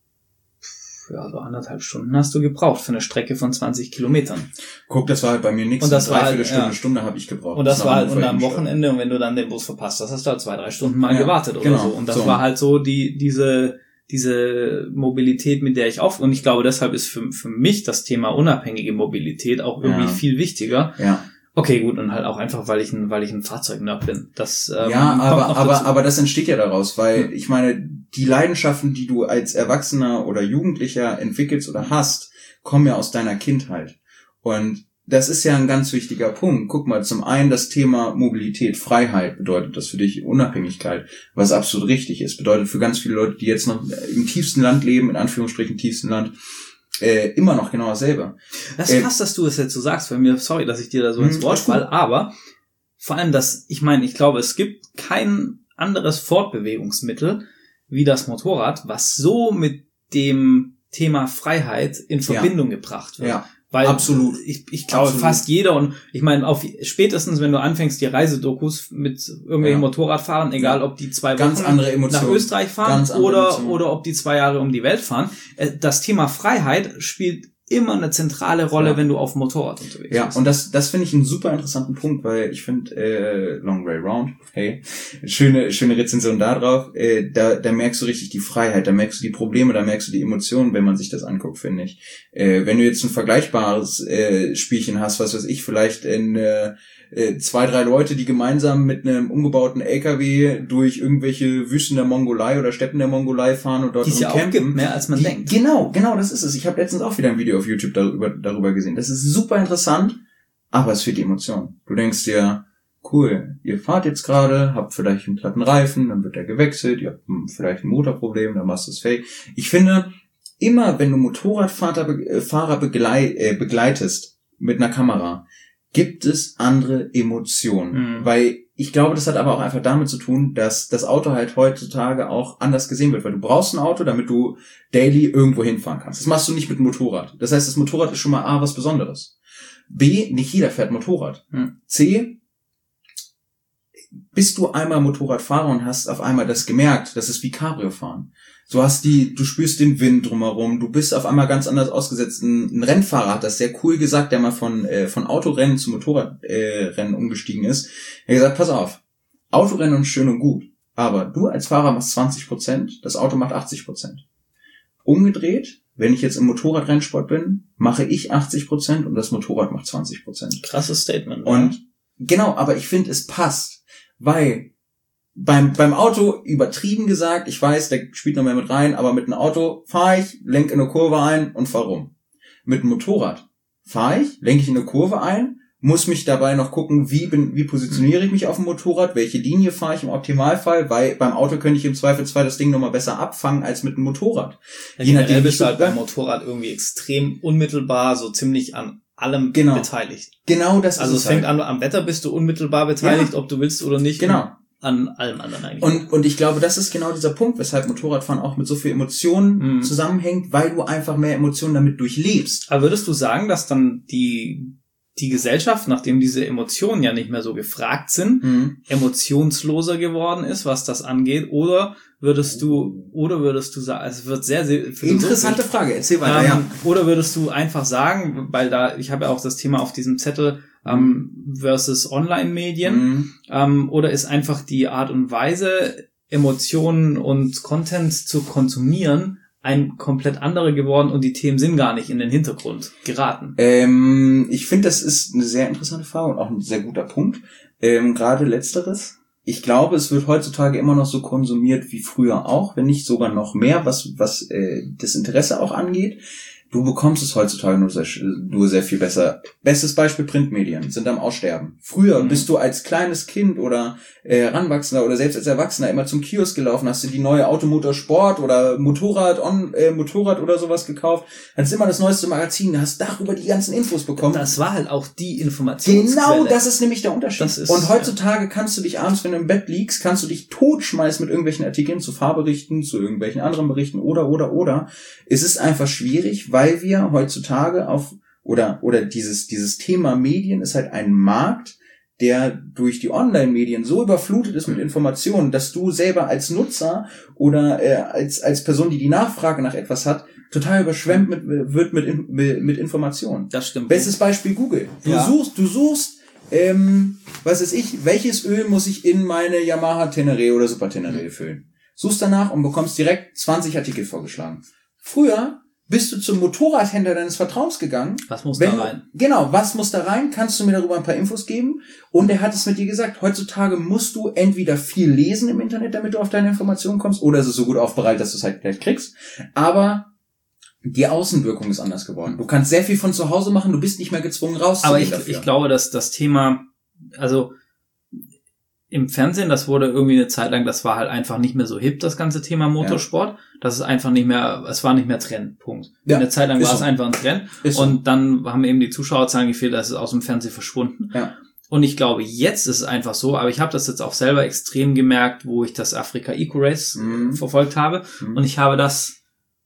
ja, so anderthalb Stunden hast du gebraucht für eine Strecke von zwanzig Kilometern. Guck, das war halt bei mir nichts. Und das war halt, Stunde, ja. Stunde habe ich gebraucht. Und das, das war halt und am Wochenende, und wenn du dann den Bus verpasst hast, hast du halt zwei, drei Stunden mal ja, gewartet oder genau, so. Und das so. war halt so die, diese, diese Mobilität, mit der ich auf, und ich glaube, deshalb ist für, für mich das Thema unabhängige Mobilität auch irgendwie ja. viel wichtiger. Ja. Okay, gut, und halt auch einfach, weil ich ein, weil ich ein Fahrzeugnerd bin. Das, ähm, ja, aber, aber, aber das entsteht ja daraus, weil, ich meine, die Leidenschaften, die du als Erwachsener oder Jugendlicher entwickelst oder hast, kommen ja aus deiner Kindheit. Und das ist ja ein ganz wichtiger Punkt. Guck mal, zum einen das Thema Mobilität, Freiheit bedeutet das für dich Unabhängigkeit, was absolut richtig ist. Bedeutet für ganz viele Leute, die jetzt noch im tiefsten Land leben, in Anführungsstrichen tiefsten Land, Äh, immer noch genau dasselbe. Das ist krass, äh, dass du es jetzt so sagst, weil mir, sorry, dass ich dir da so ins Wort falle, aber vor allem das, ich meine, ich glaube, es gibt kein anderes Fortbewegungsmittel wie das Motorrad, was so mit dem Thema Freiheit in Verbindung ja. gebracht wird. Ja. Weil absolut. Ich, ich glaube, absolut. fast jeder, und ich meine, auf spätestens, wenn du anfängst, die Reisedokus mit irgendwelchen ja. Motorradfahrern, egal ja. ob die zwei Ganz Wochen andere Emotionen. nach Österreich fahren oder oder ob die zwei Jahre um die Welt fahren, das Thema Freiheit spielt immer eine zentrale Rolle, ja. wenn du auf dem Motorrad unterwegs ja, bist. Ja, und das das finde ich einen super interessanten Punkt, weil ich finde äh, Long Way Round, hey, schöne schöne Rezension da drauf, äh, da da merkst du richtig die Freiheit, da merkst du die Probleme, da merkst du die Emotionen, wenn man sich das anguckt, finde ich. Äh, wenn du jetzt ein vergleichbares äh, Spielchen hast, was weiß ich, vielleicht in äh, zwei, drei Leute, die gemeinsam mit einem umgebauten L K W durch irgendwelche Wüsten der Mongolei oder Steppen der Mongolei fahren und dort campen. Die es ja auch gibt, mehr als man die, denkt. Genau, genau, das ist es. Ich habe letztens auch wieder ein Video auf YouTube darüber, darüber gesehen. Das ist super interessant, aber es fehlt die Emotion. Du denkst dir, cool, ihr fahrt jetzt gerade, habt vielleicht einen platten Reifen, dann wird der gewechselt, ihr habt vielleicht ein Motorproblem, dann machst du es fake. Ich finde, immer wenn du Motorradfahrer Fahrer begleit, äh, begleitest mit einer Kamera, gibt es andere Emotionen. Mhm. Weil ich glaube, das hat aber auch einfach damit zu tun, dass das Auto halt heutzutage auch anders gesehen wird. Weil du brauchst ein Auto, damit du daily irgendwo hinfahren kannst. Das machst du nicht mit dem Motorrad. Das heißt, das Motorrad ist schon mal A, was Besonderes. B, nicht jeder fährt Motorrad. Mhm. C, bist du einmal Motorradfahrer und hast auf einmal das gemerkt, das ist wie Cabrio fahren. Du hast die, du spürst den Wind drumherum, du bist auf einmal ganz anders ausgesetzt. Ein, ein Rennfahrer hat das sehr cool gesagt, der mal von äh, von Autorennen zu Motorradrennen äh, Rennen umgestiegen ist. Er hat gesagt, pass auf, Autorennen ist schön und gut, aber du als Fahrer machst zwanzig Prozent, das Auto macht achtzig Prozent. Umgedreht, wenn ich jetzt im Motorradrennsport bin, mache ich achtzig Prozent und das Motorrad macht zwanzig Prozent. Krasses Statement. Und ja. Genau, aber ich finde, es passt, weil Beim beim Auto übertrieben gesagt, ich weiß, der spielt noch mehr mit rein, aber mit einem Auto fahre ich, lenke in eine Kurve ein und fahre rum. Mit einem Motorrad fahre ich, lenke ich in eine Kurve ein, muss mich dabei noch gucken, wie bin, wie positioniere ich mich auf dem Motorrad, welche Linie fahre ich im Optimalfall, weil beim Auto könnte ich im Zweifelsfall das Ding nochmal besser abfangen als mit dem Motorrad. Ja, je nachdem bist du halt beim Motorrad irgendwie extrem unmittelbar, so ziemlich an allem genau. beteiligt. Genau das also ist es. Also es fängt halt. an, am Wetter bist du unmittelbar beteiligt, ja. ob du willst oder nicht. Genau. An allem anderen eigentlich. Und, und ich glaube, das ist genau dieser Punkt, weshalb Motorradfahren auch mit so viel Emotionen mm. zusammenhängt, weil du einfach mehr Emotionen damit durchlebst. Aber würdest du sagen, dass dann die, die Gesellschaft, nachdem diese Emotionen ja nicht mehr so gefragt sind, mm. emotionsloser geworden ist, was das angeht? Oder würdest du, oder würdest du sagen, es wird sehr, sehr interessante Frage, erzähl weiter, ähm, ja. Oder würdest du einfach sagen, weil da, ich habe ja auch das Thema auf diesem Zettel, ähm, versus Online-Medien, mhm. ähm, oder ist einfach die Art und Weise, Emotionen und Content zu konsumieren, ein komplett andere geworden und die Themen sind gar nicht in den Hintergrund geraten? Ähm, ich finde, das ist eine sehr interessante Frage und auch ein sehr guter Punkt. Ähm, gerade Letzteres. Ich glaube, es wird heutzutage immer noch so konsumiert wie früher auch, wenn nicht sogar noch mehr, was, was äh, das Interesse auch angeht. Du bekommst es heutzutage nur sehr, nur sehr viel besser. Bestes Beispiel, Printmedien sind am Aussterben. Früher mhm. bist du als kleines Kind oder äh, Heranwachsender oder selbst als Erwachsener immer zum Kiosk gelaufen, hast du die neue Automotor Sport oder Motorrad on, äh, Motorrad oder sowas gekauft, hast immer das neueste Magazin, hast darüber die ganzen Infos bekommen. Das war halt auch die Informationsquelle. Genau, das ist nämlich der Unterschied. Das ist, und heutzutage ja. kannst du dich abends, wenn du im Bett liegst, kannst du dich totschmeißen mit irgendwelchen Artikeln zu Fahrberichten, zu irgendwelchen anderen Berichten oder, oder, oder. Es ist einfach schwierig, weil Weil wir heutzutage auf, oder, oder dieses, dieses Thema Medien ist halt ein Markt, der durch die Online-Medien so überflutet ist mit Informationen, dass du selber als Nutzer oder äh, als, als Person, die die Nachfrage nach etwas hat, total überschwemmt mit, wird mit, mit, mit Informationen. Das stimmt. Bestes Beispiel Google. Du ja. suchst, du suchst, ähm, was weiß ich, welches Öl muss ich in meine Yamaha Tenere oder Super Tenere füllen? Suchst danach und bekommst direkt zwanzig Artikel vorgeschlagen. Früher bist du zum Motorradhändler deines Vertrauens gegangen. Was muss Wenn, da rein? Genau, was muss da rein? Kannst du mir darüber ein paar Infos geben? Und er hat es mit dir gesagt, heutzutage musst du entweder viel lesen im Internet, damit du auf deine Informationen kommst, oder es ist so gut aufbereitet, dass du es halt gleich kriegst. Aber die Außenwirkung ist anders geworden. Du kannst sehr viel von zu Hause machen, du bist nicht mehr gezwungen rauszugehen. Aber ich, dafür. ich glaube, dass das Thema, also im Fernsehen, das wurde irgendwie eine Zeit lang, das war halt einfach nicht mehr so hip, das ganze Thema Motorsport. Ja. Das ist einfach nicht mehr, es war nicht mehr Trend, Punkt. Ja, eine Zeit lang war so. Es einfach ein Trend. Ist und so. Dann haben eben die Zuschauerzahlen gefehlt, da ist es aus dem Fernsehen verschwunden. Ja. Und ich glaube, jetzt ist es einfach so, aber ich habe das jetzt auch selber extrem gemerkt, wo ich das Afrika Eco Race mhm. verfolgt habe. Mhm. Und ich habe das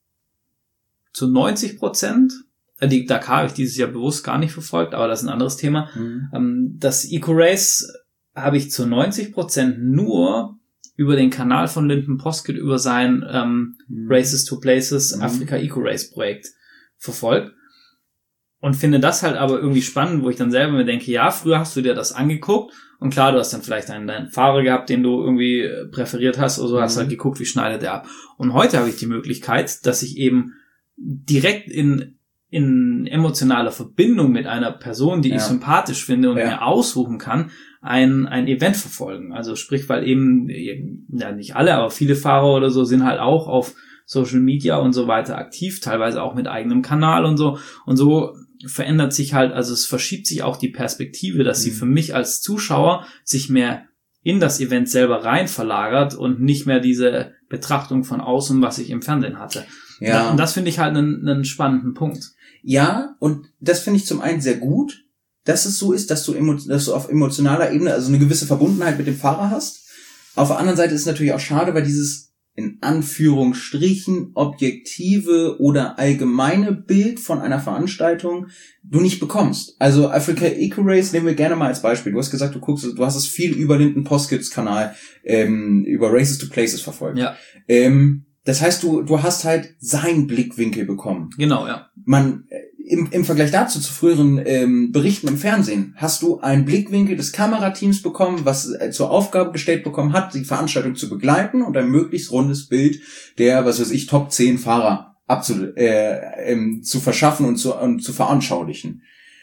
zu neunzig Prozent, die Dakar habe ich dieses Jahr bewusst gar nicht verfolgt, aber das ist ein anderes Thema. Mhm. Das Eco Race habe ich zu neunzig Prozent nur über den Kanal von Lyndon Poskitt über sein ähm, mhm. Races to Places mhm. Afrika Eco Race Projekt verfolgt und finde das halt aber irgendwie spannend, wo ich dann selber mir denke, ja, früher hast du dir das angeguckt und klar, du hast dann vielleicht einen, deinen Fahrer gehabt, den du irgendwie präferiert hast oder so, mhm. hast halt geguckt, wie schneidet der ab. Und heute habe ich die Möglichkeit, dass ich eben direkt in in emotionaler Verbindung mit einer Person, die ja. ich sympathisch finde und ja. mir aussuchen kann, ein ein Event verfolgen. Also sprich, weil eben, ja nicht alle, aber viele Fahrer oder so sind halt auch auf Social Media und so weiter aktiv, teilweise auch mit eigenem Kanal und so. Und so verändert sich halt, also es verschiebt sich auch die Perspektive, dass mhm. sie für mich als Zuschauer sich mehr in das Event selber rein verlagert und nicht mehr diese Betrachtung von außen, was ich im Fernsehen hatte. Ja. Und das finde ich halt einen, einen spannenden Punkt. Ja, und das finde ich zum einen sehr gut, dass es so ist, dass du, emo- dass du auf emotionaler Ebene also eine gewisse Verbundenheit mit dem Fahrer hast. Auf der anderen Seite ist es natürlich auch schade, weil dieses in Anführungsstrichen objektive oder allgemeine Bild von einer Veranstaltung du nicht bekommst. Also Afrika Eco Race nehmen wir gerne mal als Beispiel. Du hast gesagt, du guckst, du hast es viel über Lyndon Poskitts Kanal, ähm, über Races to Places verfolgt. Ja. Ähm, das heißt, du du hast halt seinen Blickwinkel bekommen. Genau, ja. Man im im Vergleich dazu zu früheren ähm, Berichten im Fernsehen hast du einen Blickwinkel des Kamerateams bekommen, was äh, zur Aufgabe gestellt bekommen hat, die Veranstaltung zu begleiten und ein möglichst rundes Bild der, was weiß ich, Top zehn Fahrer abzu äh, ähm, zu verschaffen und zu und zu veranschaulichen.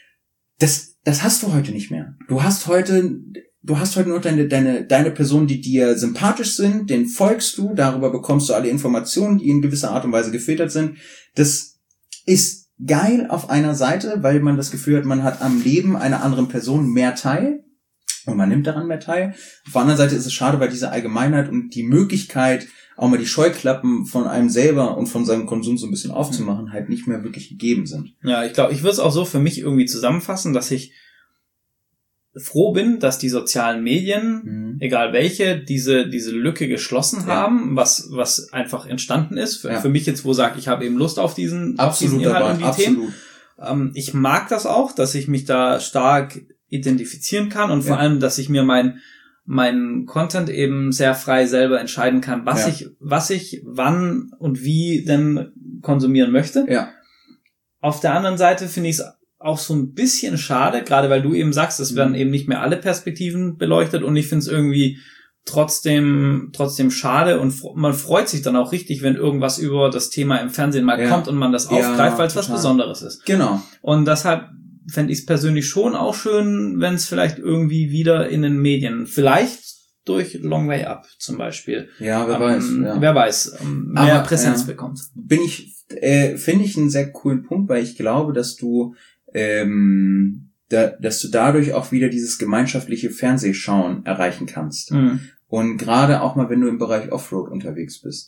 Das das hast du heute nicht mehr. Du hast heute Du hast heute nur deine, deine, deine Personen, die dir sympathisch sind, denen folgst du, darüber bekommst du alle Informationen, die in gewisser Art und Weise gefiltert sind. Das ist geil auf einer Seite, weil man das Gefühl hat, man hat am Leben einer anderen Person mehr teil und man nimmt daran mehr teil. Auf der anderen Seite ist es schade, weil diese Allgemeinheit und die Möglichkeit, auch mal die Scheuklappen von einem selber und von seinem Konsum so ein bisschen aufzumachen, halt nicht mehr wirklich gegeben sind. Ja, ich glaube, ich würde es auch so für mich irgendwie zusammenfassen, dass ich froh bin, dass die sozialen Medien, mhm. egal welche, diese diese Lücke geschlossen ja. haben, was was einfach entstanden ist. Für, ja. für mich jetzt, wo sagt, ich habe eben Lust auf diesen, absolut auf diesen Inhalt dabei, und die absolut. Themen. Ähm, ich mag das auch, dass ich mich da stark identifizieren kann und vor ja. allem, dass ich mir mein meinen Content eben sehr frei selber entscheiden kann, was ja. ich was ich wann und wie denn konsumieren möchte. Ja. Auf der anderen Seite finde ich es auch so ein bisschen schade, gerade weil du eben sagst, es werden eben nicht mehr alle Perspektiven beleuchtet und ich finde es irgendwie trotzdem trotzdem schade und man freut sich dann auch richtig, wenn irgendwas über das Thema im Fernsehen mal ja. kommt und man das aufgreift, ja, weil es was Besonderes ist. Genau. Und deshalb fände ich es persönlich schon auch schön, wenn es vielleicht irgendwie wieder in den Medien, vielleicht durch Long Way Up zum Beispiel. Ja, wer ähm, weiß. Ja. Wer weiß, ähm, mehr Aber, Präsenz ja, bekommt. Bin ich, äh, finde ich einen sehr coolen Punkt, weil ich glaube, dass du ähm, da, dass du dadurch auch wieder dieses gemeinschaftliche Fernsehschauen erreichen kannst. Mhm. Und gerade auch mal, wenn du im Bereich Offroad unterwegs bist.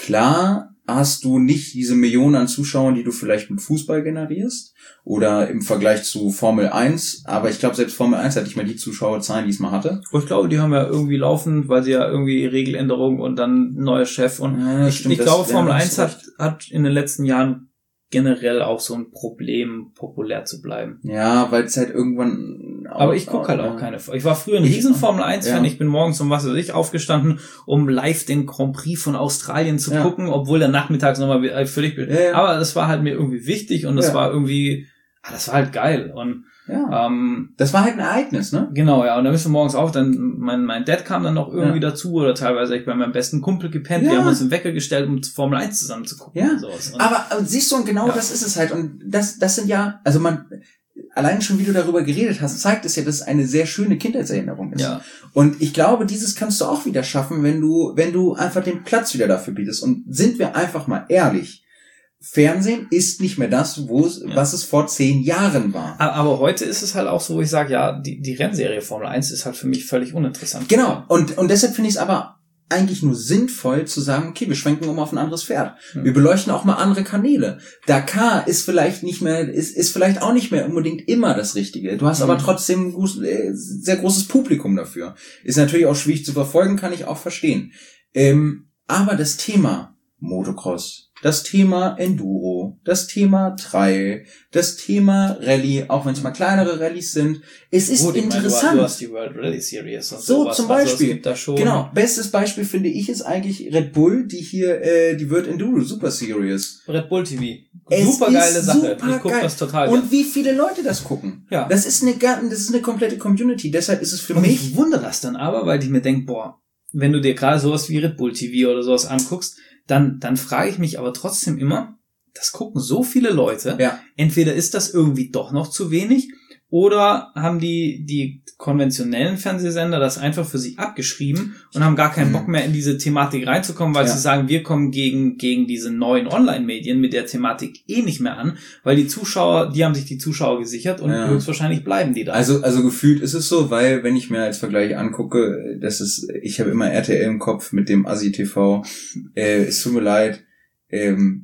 Klar hast du nicht diese Millionen an Zuschauern, die du vielleicht mit Fußball generierst oder im Vergleich zu Formel eins, aber ich glaube, selbst Formel eins hat nicht mehr die Zuschauerzahlen, die es mal hatte. Ich glaube, die haben ja irgendwie laufend, weil sie ja irgendwie Regeländerungen und dann neuer Chef und ja, ich, stimmt, ich glaube, das, Formel ja, eins hat, hat in den letzten Jahren generell auch so ein Problem, populär zu bleiben. Ja, weil es halt irgendwann... Auch, aber ich gucke halt auch keine... Ich war früher ein riesen Formel eins Fan. Ja. Ich bin morgens um was weiß ich aufgestanden, um live den Grand Prix von Australien zu ja. gucken, obwohl der nachmittags nochmal völlig... Ja, ja. Aber das war halt mir irgendwie wichtig und das ja. war irgendwie... Ah, das war halt geil. Und ja. ähm, das war halt ein Ereignis, ne? Genau, ja. Und dann bist du morgens auf, dann mein mein Dad kam dann noch irgendwie ja. dazu oder teilweise ich bei meinem besten Kumpel gepennt. Ja. Wir haben uns einen Wecker gestellt, um Formel eins zusammen zu gucken. Ja. Und sowas. Und aber, aber siehst du, und genau ja. das ist es halt. Und das das sind ja, also man, allein schon wie du darüber geredet hast, zeigt es ja, dass es eine sehr schöne Kindheitserinnerung ist. Ja. Und ich glaube, dieses kannst du auch wieder schaffen, wenn du wenn du einfach den Platz wieder dafür bietest. Und sind wir einfach mal ehrlich, Fernsehen ist nicht mehr das, wo es, ja. was es vor zehn Jahren war. Aber heute ist es halt auch so, wo ich sage, ja, die, die Rennserie Formel eins ist halt für mich völlig uninteressant. Genau. Und, und deshalb finde ich es aber eigentlich nur sinnvoll zu sagen, okay, wir schwenken um auf ein anderes Pferd. Hm. Wir beleuchten auch mal andere Kanäle. Dakar ist vielleicht nicht mehr, ist, ist vielleicht auch nicht mehr unbedingt immer das Richtige. Du hast hm. aber trotzdem ein sehr großes Publikum dafür. Ist natürlich auch schwierig zu verfolgen, kann ich auch verstehen. Ähm, aber das Thema Motocross, das Thema Enduro, das Thema Trail, das Thema Rallye, auch wenn es mal kleinere Rallyes sind. Es ist Gut, interessant. Meine, du hast die World Rally Series und so sowas. zum Beispiel. Also es gibt da schon genau, bestes Beispiel finde ich ist eigentlich Red Bull, die hier äh, die World Enduro Super Series. Red Bull T V. Super geile Sache. Super ich gucke das total. Und wie viele Leute das gucken. Ja. Das ist eine das ist eine komplette Community. Deshalb ist es für und mich. Ich wundere das dann aber, weil ich mir denke, boah, wenn du dir gerade sowas wie Red Bull T V oder sowas anguckst, dann dann frage ich mich aber trotzdem immer, das gucken so viele Leute. Ja. Entweder ist das irgendwie doch noch zu wenig oder haben die die konventionellen Fernsehsender das einfach für sich abgeschrieben und haben gar keinen Bock mehr in diese Thematik reinzukommen, weil ja. sie sagen, wir kommen gegen gegen diese neuen Online-Medien mit der Thematik eh nicht mehr an, weil die Zuschauer, die haben sich die Zuschauer gesichert und ja. höchstwahrscheinlich bleiben die da. Also also gefühlt ist es so, weil wenn ich mir als Vergleich angucke, das ist, ich habe immer R T L im Kopf mit dem Asi T V. Äh, es tut mir leid. Ähm,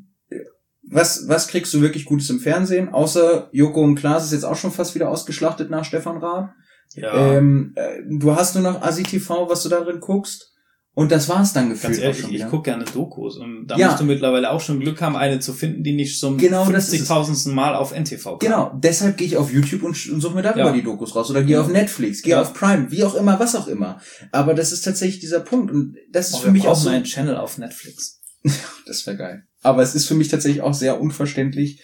Was, was kriegst du wirklich Gutes im Fernsehen? Außer Joko und Klaas ist jetzt auch schon fast wieder ausgeschlachtet nach Stefan Raab. Ja. Ähm, äh, du hast nur noch Asi T V, was du da drin guckst. Und das war's dann gefühlt. Ganz ehrlich, auch schon ich wieder. gucke gerne Dokus. Und da ja. musst du mittlerweile auch schon Glück haben, eine zu finden, die nicht zum genau fünfzigtausendsten Mal auf N T V kommt. Genau, deshalb gehe ich auf YouTube und, und suche mir darüber ja. die Dokus raus. Oder gehe ja. auf Netflix, gehe ja. auf Prime, wie auch immer, was auch immer. Aber das ist tatsächlich dieser Punkt. Und das ist oh, für mich auch so... einen Channel auf Netflix. Das wäre geil. Aber es ist für mich tatsächlich auch sehr unverständlich,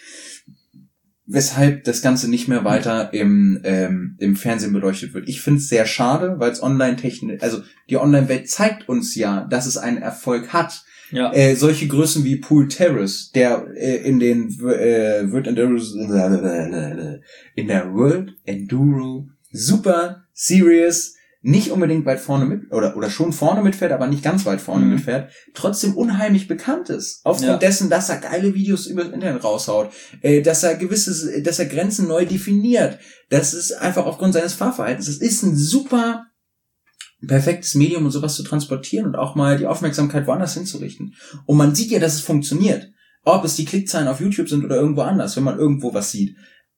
weshalb das Ganze nicht mehr weiter im ähm, im Fernsehen beleuchtet wird. Ich finde es sehr schade, weil es online-technisch, also die Online-Welt zeigt uns ja, dass es einen Erfolg hat. Ja. Äh, solche Größen wie Pool Terrace, der äh, in den äh, World Enduro in der World Enduro Super Series nicht unbedingt weit vorne mit, oder, oder schon vorne mitfährt, aber nicht ganz weit vorne mhm. mitfährt, trotzdem unheimlich bekannt ist. Aufgrund ja. dessen, dass er geile Videos über das Internet raushaut, äh, dass er gewisse, dass er Grenzen neu definiert. Das ist einfach aufgrund seines Fahrverhaltens. Das ist ein super perfektes Medium, um sowas zu transportieren und auch mal die Aufmerksamkeit woanders hinzurichten. Und man sieht ja, dass es funktioniert. Ob es die Klickzahlen auf YouTube sind oder irgendwo anders, wenn man irgendwo was sieht.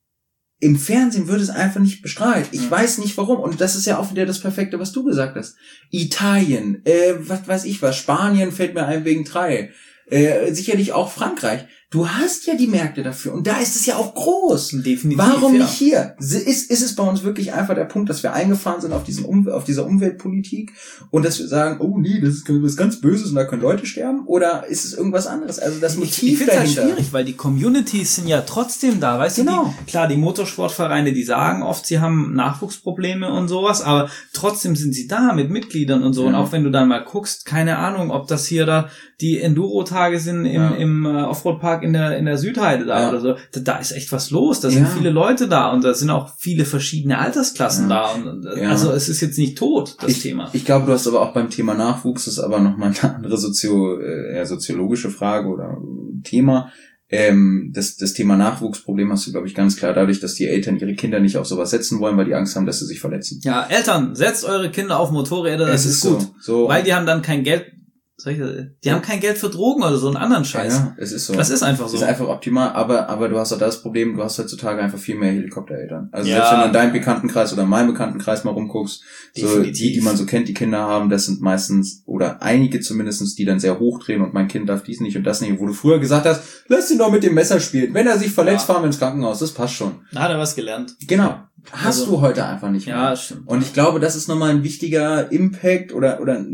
Im Fernsehen wird es einfach nicht bestrahlt. Ich ja. weiß nicht warum. Und das ist ja auch wieder das Perfekte, was du gesagt hast. Italien, äh, was weiß ich was, Spanien fällt mir ein wegen drei. Äh, sicherlich auch Frankreich. Du hast ja die Märkte dafür. Und da ist es ja auch groß. Definitiv. Warum ja. nicht hier? Ist, ist es bei uns wirklich einfach der Punkt, dass wir eingefahren sind auf diesen um, auf dieser Umweltpolitik und dass wir sagen, oh nee, das ist was ganz Böses und da können Leute sterben? Oder ist es irgendwas anderes? Also das Motiv ich, ich dahinter. Ich finde es schwierig, weil die Communities sind ja trotzdem da. Weißt genau. du, die, klar, die Motorsportvereine, die sagen oft, sie haben Nachwuchsprobleme und sowas, aber trotzdem sind sie da mit Mitgliedern und so. Ja. Und auch wenn du dann mal guckst, keine Ahnung, ob das hier da die Enduro-Tage sind im, ja. im uh, Offroad-Park in der, in der Südheide da ja. oder so. Da, da ist echt was los. Da sind ja. viele Leute da und da sind auch viele verschiedene Altersklassen ja. da. Und, ja. Also es ist jetzt nicht tot, das ich, Thema. Ich glaube, du hast aber auch beim Thema Nachwuchs, das ist aber nochmal eine andere Sozio, äh, soziologische Frage oder Thema. Ähm, das, das Thema Nachwuchsproblem hast du, glaube ich, ganz klar dadurch, dass die Eltern ihre Kinder nicht auf sowas setzen wollen, weil die Angst haben, dass sie sich verletzen. Ja, Eltern, setzt eure Kinder auf Motorräder, das es ist, ist gut. So, so. Weil die haben dann kein Geld. Die ja. haben kein Geld für Drogen oder so einen anderen Scheiß. Ja, es ist so. Das ist einfach so. Das ist einfach optimal, aber, aber du hast auch das Problem, du hast heutzutage einfach viel mehr Helikoptereltern. Also ja. selbst wenn du in deinem Bekanntenkreis oder in meinem Bekanntenkreis mal rumguckst, so die, die man so kennt, die Kinder haben, das sind meistens, oder einige zumindestens, die dann sehr hochdrehen und mein Kind darf dies nicht und das nicht, wo du früher gesagt hast, lass ihn doch mit dem Messer spielen. Wenn er sich verletzt, ja. fahren wir ins Krankenhaus, das passt schon. Da hat er was gelernt. Genau. Hast also, du heute einfach nicht mehr. Ja, stimmt. Und ich glaube, das ist nochmal ein wichtiger Impact oder, oder,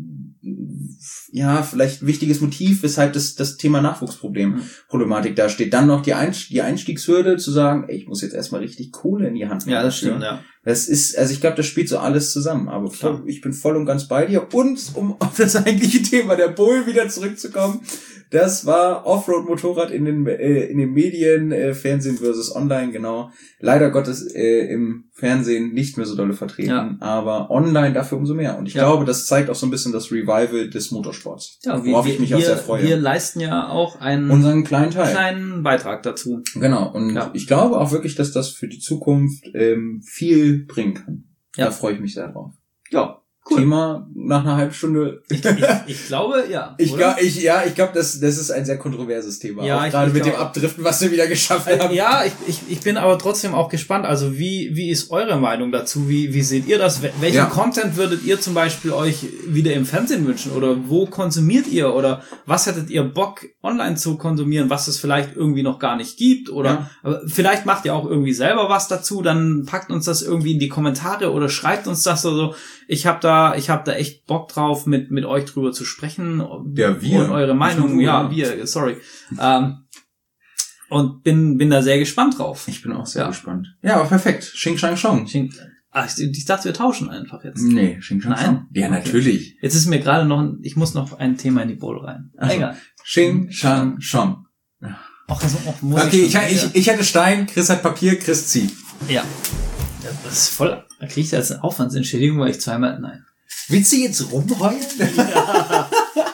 ja, vielleicht ein wichtiges Motiv, weshalb das, das Thema Nachwuchsproblem, mhm. Problematik da steht. Dann noch die, Einst- die Einstiegshürde zu sagen, ey, ich muss jetzt erstmal richtig Kohle in die Hand nehmen. Ja, das stimmt, ja. Das ist, also ich glaube, das spielt so alles zusammen. Aber voll, ich bin voll und ganz bei dir. Und um auf das eigentliche Thema der Bull wieder zurückzukommen, das war Offroad-Motorrad in den äh, in den Medien, äh, Fernsehen versus Online, genau. Leider Gottes äh, im Fernsehen nicht mehr so dolle vertreten, ja. aber online dafür umso mehr. Und ich ja. glaube, das zeigt auch so ein bisschen das Revival des Motorsports. Ja, worauf wir, ich mich wir, auch sehr freue. Wir leisten ja auch einen unseren kleinen Teil, kleinen Beitrag dazu. Genau. Und ja. ich glaube auch wirklich, dass das für die Zukunft ähm, viel bringen kann. Ja. Da freue ich mich sehr drauf. Ja. Cool. Thema nach einer halben Stunde. Ich, ich, ich glaube, ja. Ich glaube, ich, ja, ich glaube, das, das ist ein sehr kontroverses Thema. Ja, auch ich, gerade ich mit glaub, dem Abdriften, was wir wieder geschafft haben. Ja, ich, ich, ich bin aber trotzdem auch gespannt. Also wie, wie ist eure Meinung dazu? Wie, wie seht ihr das? Welchen ja. Content würdet ihr zum Beispiel euch wieder im Fernsehen wünschen? Oder wo konsumiert ihr? Oder was hättet ihr Bock, online zu konsumieren, was es vielleicht irgendwie noch gar nicht gibt? Oder ja. aber vielleicht macht ihr auch irgendwie selber was dazu. Dann packt uns das irgendwie in die Kommentare oder schreibt uns das oder so. Ich habe da, ich habe da echt Bock drauf, mit mit euch drüber zu sprechen. Ja, wir. Und eure Meinung, ja, wir, sorry. Ähm, und bin bin da sehr gespannt drauf. Ich bin auch sehr ja. gespannt. Ja, aber perfekt. Xing Shang Shong. Xing, ach, ich, ich dachte, wir tauschen einfach jetzt. Nee, Xing Shang Shong. Ja, okay. Natürlich. Jetzt ist mir gerade noch, ein, ich muss noch ein Thema in die Bowl rein. Also, egal. Xing Shang Shong. Ach, also, ach, muss okay, ich, ich, ich, ich hatte Stein, Chris hat Papier, Chris zieht. Ja. Das ist voll, da kriege ich jetzt eine Aufwandsentschädigung, weil ich zweimal, nein. Willst du jetzt rumheulen? Ja.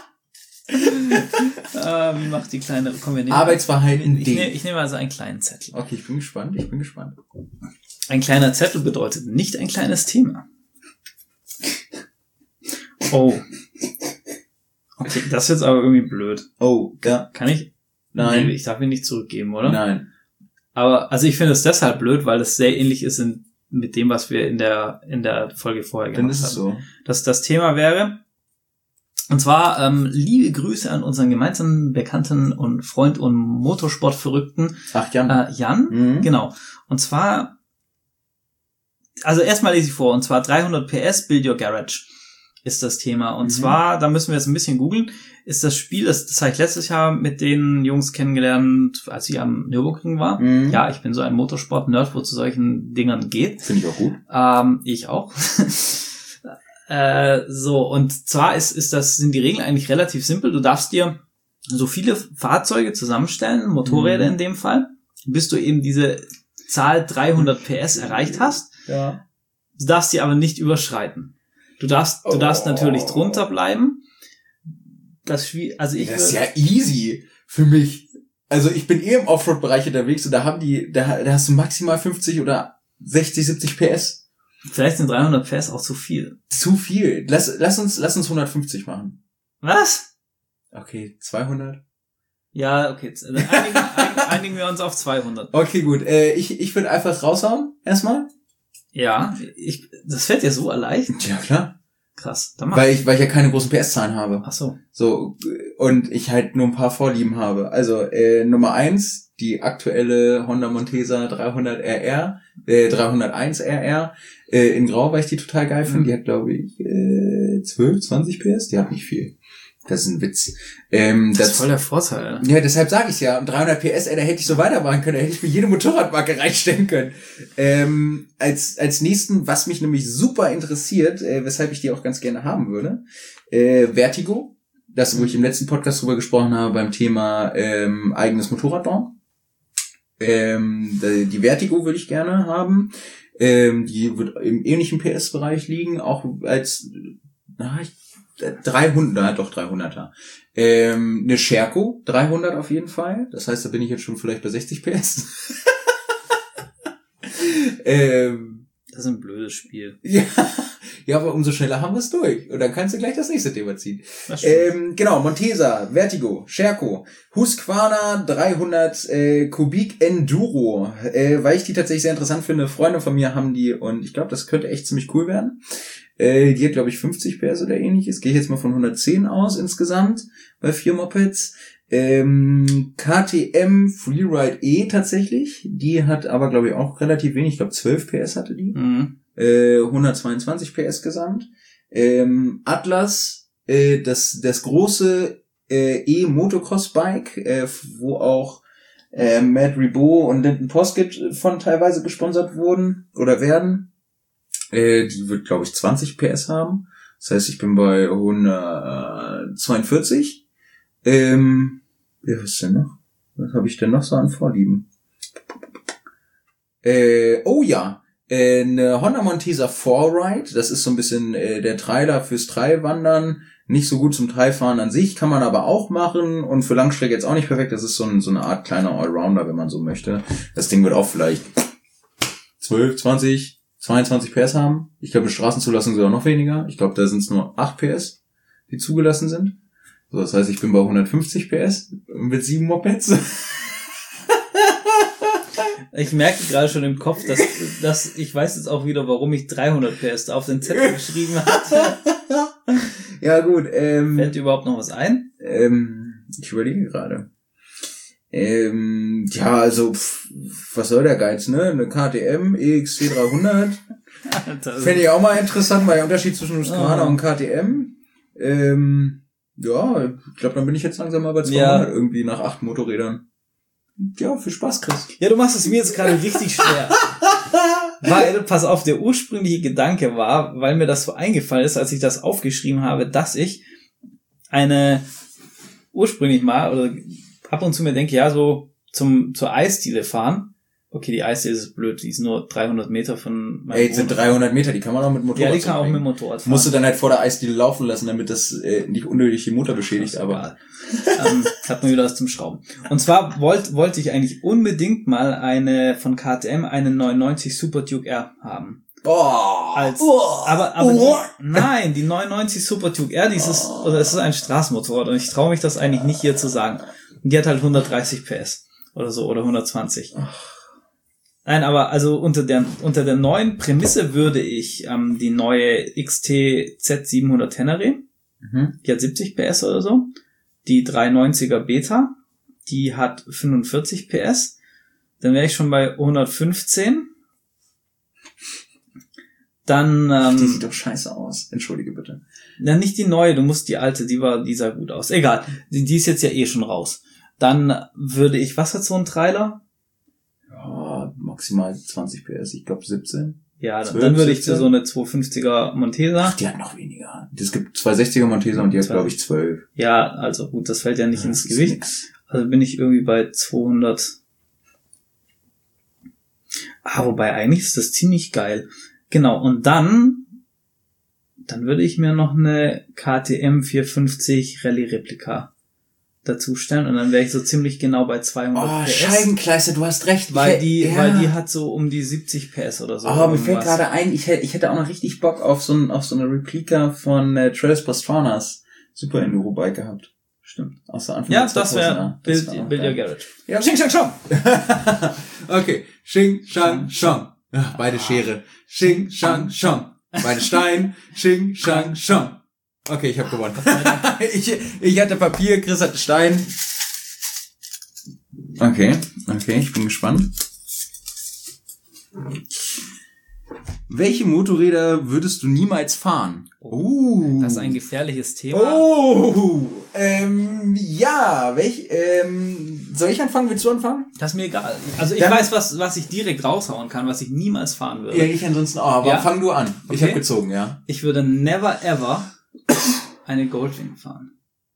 äh, wie macht die kleine, kommen wir nicht. Arbeitsverhalten ich, ich, nehme, ich nehme also einen kleinen Zettel. Okay, ich bin gespannt, ich bin gespannt. Ein kleiner Zettel bedeutet nicht ein kleines Thema. Oh. Okay, das ist jetzt aber irgendwie blöd. Oh, ja. Kann ich? Nein. Nee, ich darf ihn nicht zurückgeben, oder? Nein. Aber, also ich finde es deshalb blöd, weil es sehr ähnlich ist in, mit dem, was wir in der, in der Folge vorher gemacht haben. Dann ist es so. Dass das Thema wäre, und zwar, ähm, liebe Grüße an unseren gemeinsamen Bekannten und Freund und Motorsportverrückten. Ach, Jan. Äh, Jan, mhm. Genau. Und zwar, also erstmal lese ich vor, und zwar dreihundert P S, Build Your Garage ist das Thema. Und mhm. zwar, da müssen wir jetzt ein bisschen googeln, ist das Spiel, das, das habe ich letztes Jahr mit den Jungs kennengelernt, als ich am Nürburgring war. Mhm. Ja, ich bin so ein Motorsport-Nerd, wo zu solchen Dingern geht. Finde ich auch gut. Ähm, ich auch. äh, so, und zwar ist, ist das, sind die Regeln eigentlich relativ simpel. Du darfst dir so viele Fahrzeuge zusammenstellen, Motorräder mhm. in dem Fall, bis du eben diese Zahl dreihundert P S erreicht hast. Ja. Du darfst die aber nicht überschreiten. Du darfst, du darfst Oh. natürlich drunter bleiben. Das Spiel, also ich Das ist würd- ja easy für mich. Also ich bin eh im Offroad-Bereich unterwegs und da haben die, da, da hast du maximal fünfzig oder sechzig, siebzig P S. vielleicht sind dreihundert P S auch zu viel. Zu viel. Lass, lass uns, lass uns hundertfünfzig machen. Was? Okay, zweihundert. Ja, okay. jetzt, also Einigen, einigen, einigen wir uns auf zweihundert. Okay, gut. Äh, ich, ich würde einfach raushauen, erstmal. Ja, ich, das fällt dir so leicht. Ja, klar. Krass. Dann mach. Weil ich, weil ich ja keine großen P S-Zahlen habe. Ach so. So, und ich halt nur ein paar Vorlieben habe. Also, äh, Nummer eins, die aktuelle Honda Montesa dreihundert R R, äh, dreihunderteins R R, äh, in Grau, weil ich die total geil finde. Mhm. Die hat, glaube ich, äh, zwölf, zwanzig P S. Die hat nicht viel. Das ist ein Witz. Ähm, Das ist voll der Vorteil. Ja, deshalb sage ich ja, und dreihundert P S, ey, da hätte ich so weitermachen können, da hätte ich mir jede Motorradmarke reinstellen können. Ähm, als als nächsten, was mich nämlich super interessiert, äh, weshalb ich die auch ganz gerne haben würde, äh, Vertigo, das, wo ich im letzten Podcast drüber gesprochen habe, beim Thema ähm, eigenes Motorradbau. Ähm, die die Vertigo würde ich gerne haben. Ähm, die wird im ähnlichen P S-Bereich liegen, auch als, na, ich dreihundert, doch dreihunderter. Ähm, eine Scherco, dreihundert auf jeden Fall. Das heißt, da bin ich jetzt schon vielleicht bei sechzig P S. ähm, Das ist ein blödes Spiel. ja, ja, aber umso schneller haben wir es durch. Und dann kannst du gleich das nächste Thema ziehen. Das stimmt. Ähm, genau, Montesa, Vertigo, Scherco, Husqvarna dreihundert äh, Kubik Enduro, äh, weil ich die tatsächlich sehr interessant finde. Freunde von mir haben die und ich glaube, das könnte echt ziemlich cool werden. Äh, die hat, glaube ich, fünfzig P S oder ähnliches. Gehe ich jetzt mal von hundertzehn aus insgesamt bei vier Mopeds. Ähm, K T M Freeride E tatsächlich. Die hat aber, glaube ich, auch relativ wenig. Ich glaube, zwölf P S hatte die. Mhm. Äh, hundertzweiundzwanzig P S gesamt. Ähm, Atlas, äh, das, das große äh, E-Motocross-Bike, äh, wo auch äh, Matt Ribot und Lyndon Poskitt von teilweise gesponsert wurden oder werden. Äh, die wird, glaube ich, zwanzig P S haben. Das heißt, ich bin bei hundertzweiundvierzig. Ähm, ja, was ist denn noch? Was habe ich denn noch so an Vorlieben? Äh, oh ja, äh, eine Honda Montesa four Ride. Das ist so ein bisschen äh, der Trailer fürs Trailwandern. Nicht so gut zum Trailfahren an sich, kann man aber auch machen. Und für Langstrecke jetzt auch nicht perfekt. Das ist so, ein, so eine Art kleiner Allrounder, wenn man so möchte. Das Ding wird auch vielleicht zwölf, zwanzig, zweiundzwanzig P S haben. Ich glaube, die Straßenzulassung sogar noch weniger. Ich glaube, da sind es nur acht P S, die zugelassen sind. So, das heißt, ich bin bei hundertfünfzig P S mit sieben Mopeds. Ich merke gerade schon im Kopf, dass, dass ich weiß jetzt auch wieder, warum ich dreihundert P S da auf den Zettel geschrieben hatte. Ja gut, ähm, Fällt dir überhaupt noch was ein? ähm, ich überlege gerade. Ähm, ja, also, pff, was soll der Geiz, ne? Eine K T M E X C dreihundert. Fände ich auch mal interessant, weil der Unterschied zwischen Husqvarna Oh. und K T M. Ähm, ja, ich glaube, dann bin ich jetzt langsam mal bei zweihundert Ja. irgendwie nach acht Motorrädern. Ja, viel Spaß, Chris. Ja, du machst es mir jetzt gerade richtig schwer. Weil, pass auf, der ursprüngliche Gedanke war, weil mir das so eingefallen ist, als ich das aufgeschrieben habe, dass ich eine ursprünglich mal oder ab und zu mir denke, ja, so zum zur Eisdiele fahren. Okay, die Eisdiele ist blöd, die ist nur dreihundert Meter von meinem Ey, jetzt sind Wohnort. dreihundert Meter, die kann man auch mit Motorrad Ja, die kann auch mit zubringen. dem Motorrad fahren. Musst du dann halt vor der Eisdiele laufen lassen, damit das äh, nicht unnötig die Motor beschädigt, Ist aber egal. ähm, hat man wieder was zum Schrauben. Und zwar wollte wollte ich eigentlich unbedingt mal eine von K T M, eine neunundneunzig Super Duke R haben. oh, Als, oh, aber, aber oh. die, nein, die neunundneunzig Super Duke R, dieses, oder es ist ein Straßenmotorrad und ich traue mich das eigentlich nicht hier zu sagen. Und die hat halt hundertdreißig P S oder so oder hundertzwanzig. Nein, aber also unter der unter der neuen Prämisse würde ich ähm, die neue X T Z siebenhundert Tenere, Mhm. die hat siebzig P S oder so, die dreihundertneunziger Beta, die hat fünfundvierzig P S, dann wäre ich schon bei hundertfünfzehn. Dann ähm, Die sieht doch scheiße aus. Entschuldige bitte. na, nicht die neue, du musst die alte, die war, die sah gut aus. Egal, die, die ist jetzt ja eh schon raus. Dann würde ich, was hat so ein Trailer? Ja, maximal zwanzig P S, ich glaube siebzehn. Ja, dann, zwölf, dann würde ich für siebzehn. so eine zweihundertfünfziger Montesa. Ach, die hat noch weniger. Es gibt zweihundertsechziger Montesa und die hat, glaube ich, zwölf. Ja, also gut, das fällt ja nicht Ja, ins das ist Gewicht. nix. Also bin ich irgendwie bei zweihundert. Ah, wobei eigentlich ist das ziemlich geil. Genau, und dann, dann würde ich mir noch eine K T M vierhundertfünfzig Rallye Replika dazustellen und dann wäre ich so ziemlich genau bei zweihundert Oh, P S. Scheibenkleister, du hast recht. Weil ich, die, ja. weil die hat so um die siebzig P S oder so. Oh, mir fällt gerade ein, ich hätte, ich hätte auch noch richtig Bock auf so, ein, auf so eine Replika von äh, Trails Pastranas Super Enduro Bike gehabt. Stimmt. Aus der Anfang ja, der das wäre Build, wär Build Your Garage. Ja. Xing, Shang, Shang. Okay. Xing, Shang, Shang. Ja, beide Schere. Xing, Shang, Shang. Beide Stein. Xing, Shang, Shang. Okay, ich habe gewonnen. ich, ich hatte Papier, Chris hatte Stein. Okay, okay, ich bin gespannt. Welche Motorräder würdest du niemals fahren? Uh. Das ist ein gefährliches Thema. Oh, ähm, ja, welch, ähm, soll ich anfangen? Willst du anfangen? Das ist mir egal. Also ich Dann, weiß, was, was ich direkt raushauen kann, was ich niemals fahren würde. Ja, ich ansonsten auch, aber ja? fang du an. Okay. Ich habe gezogen, ja. Ich würde never ever eine Goldwing fahren.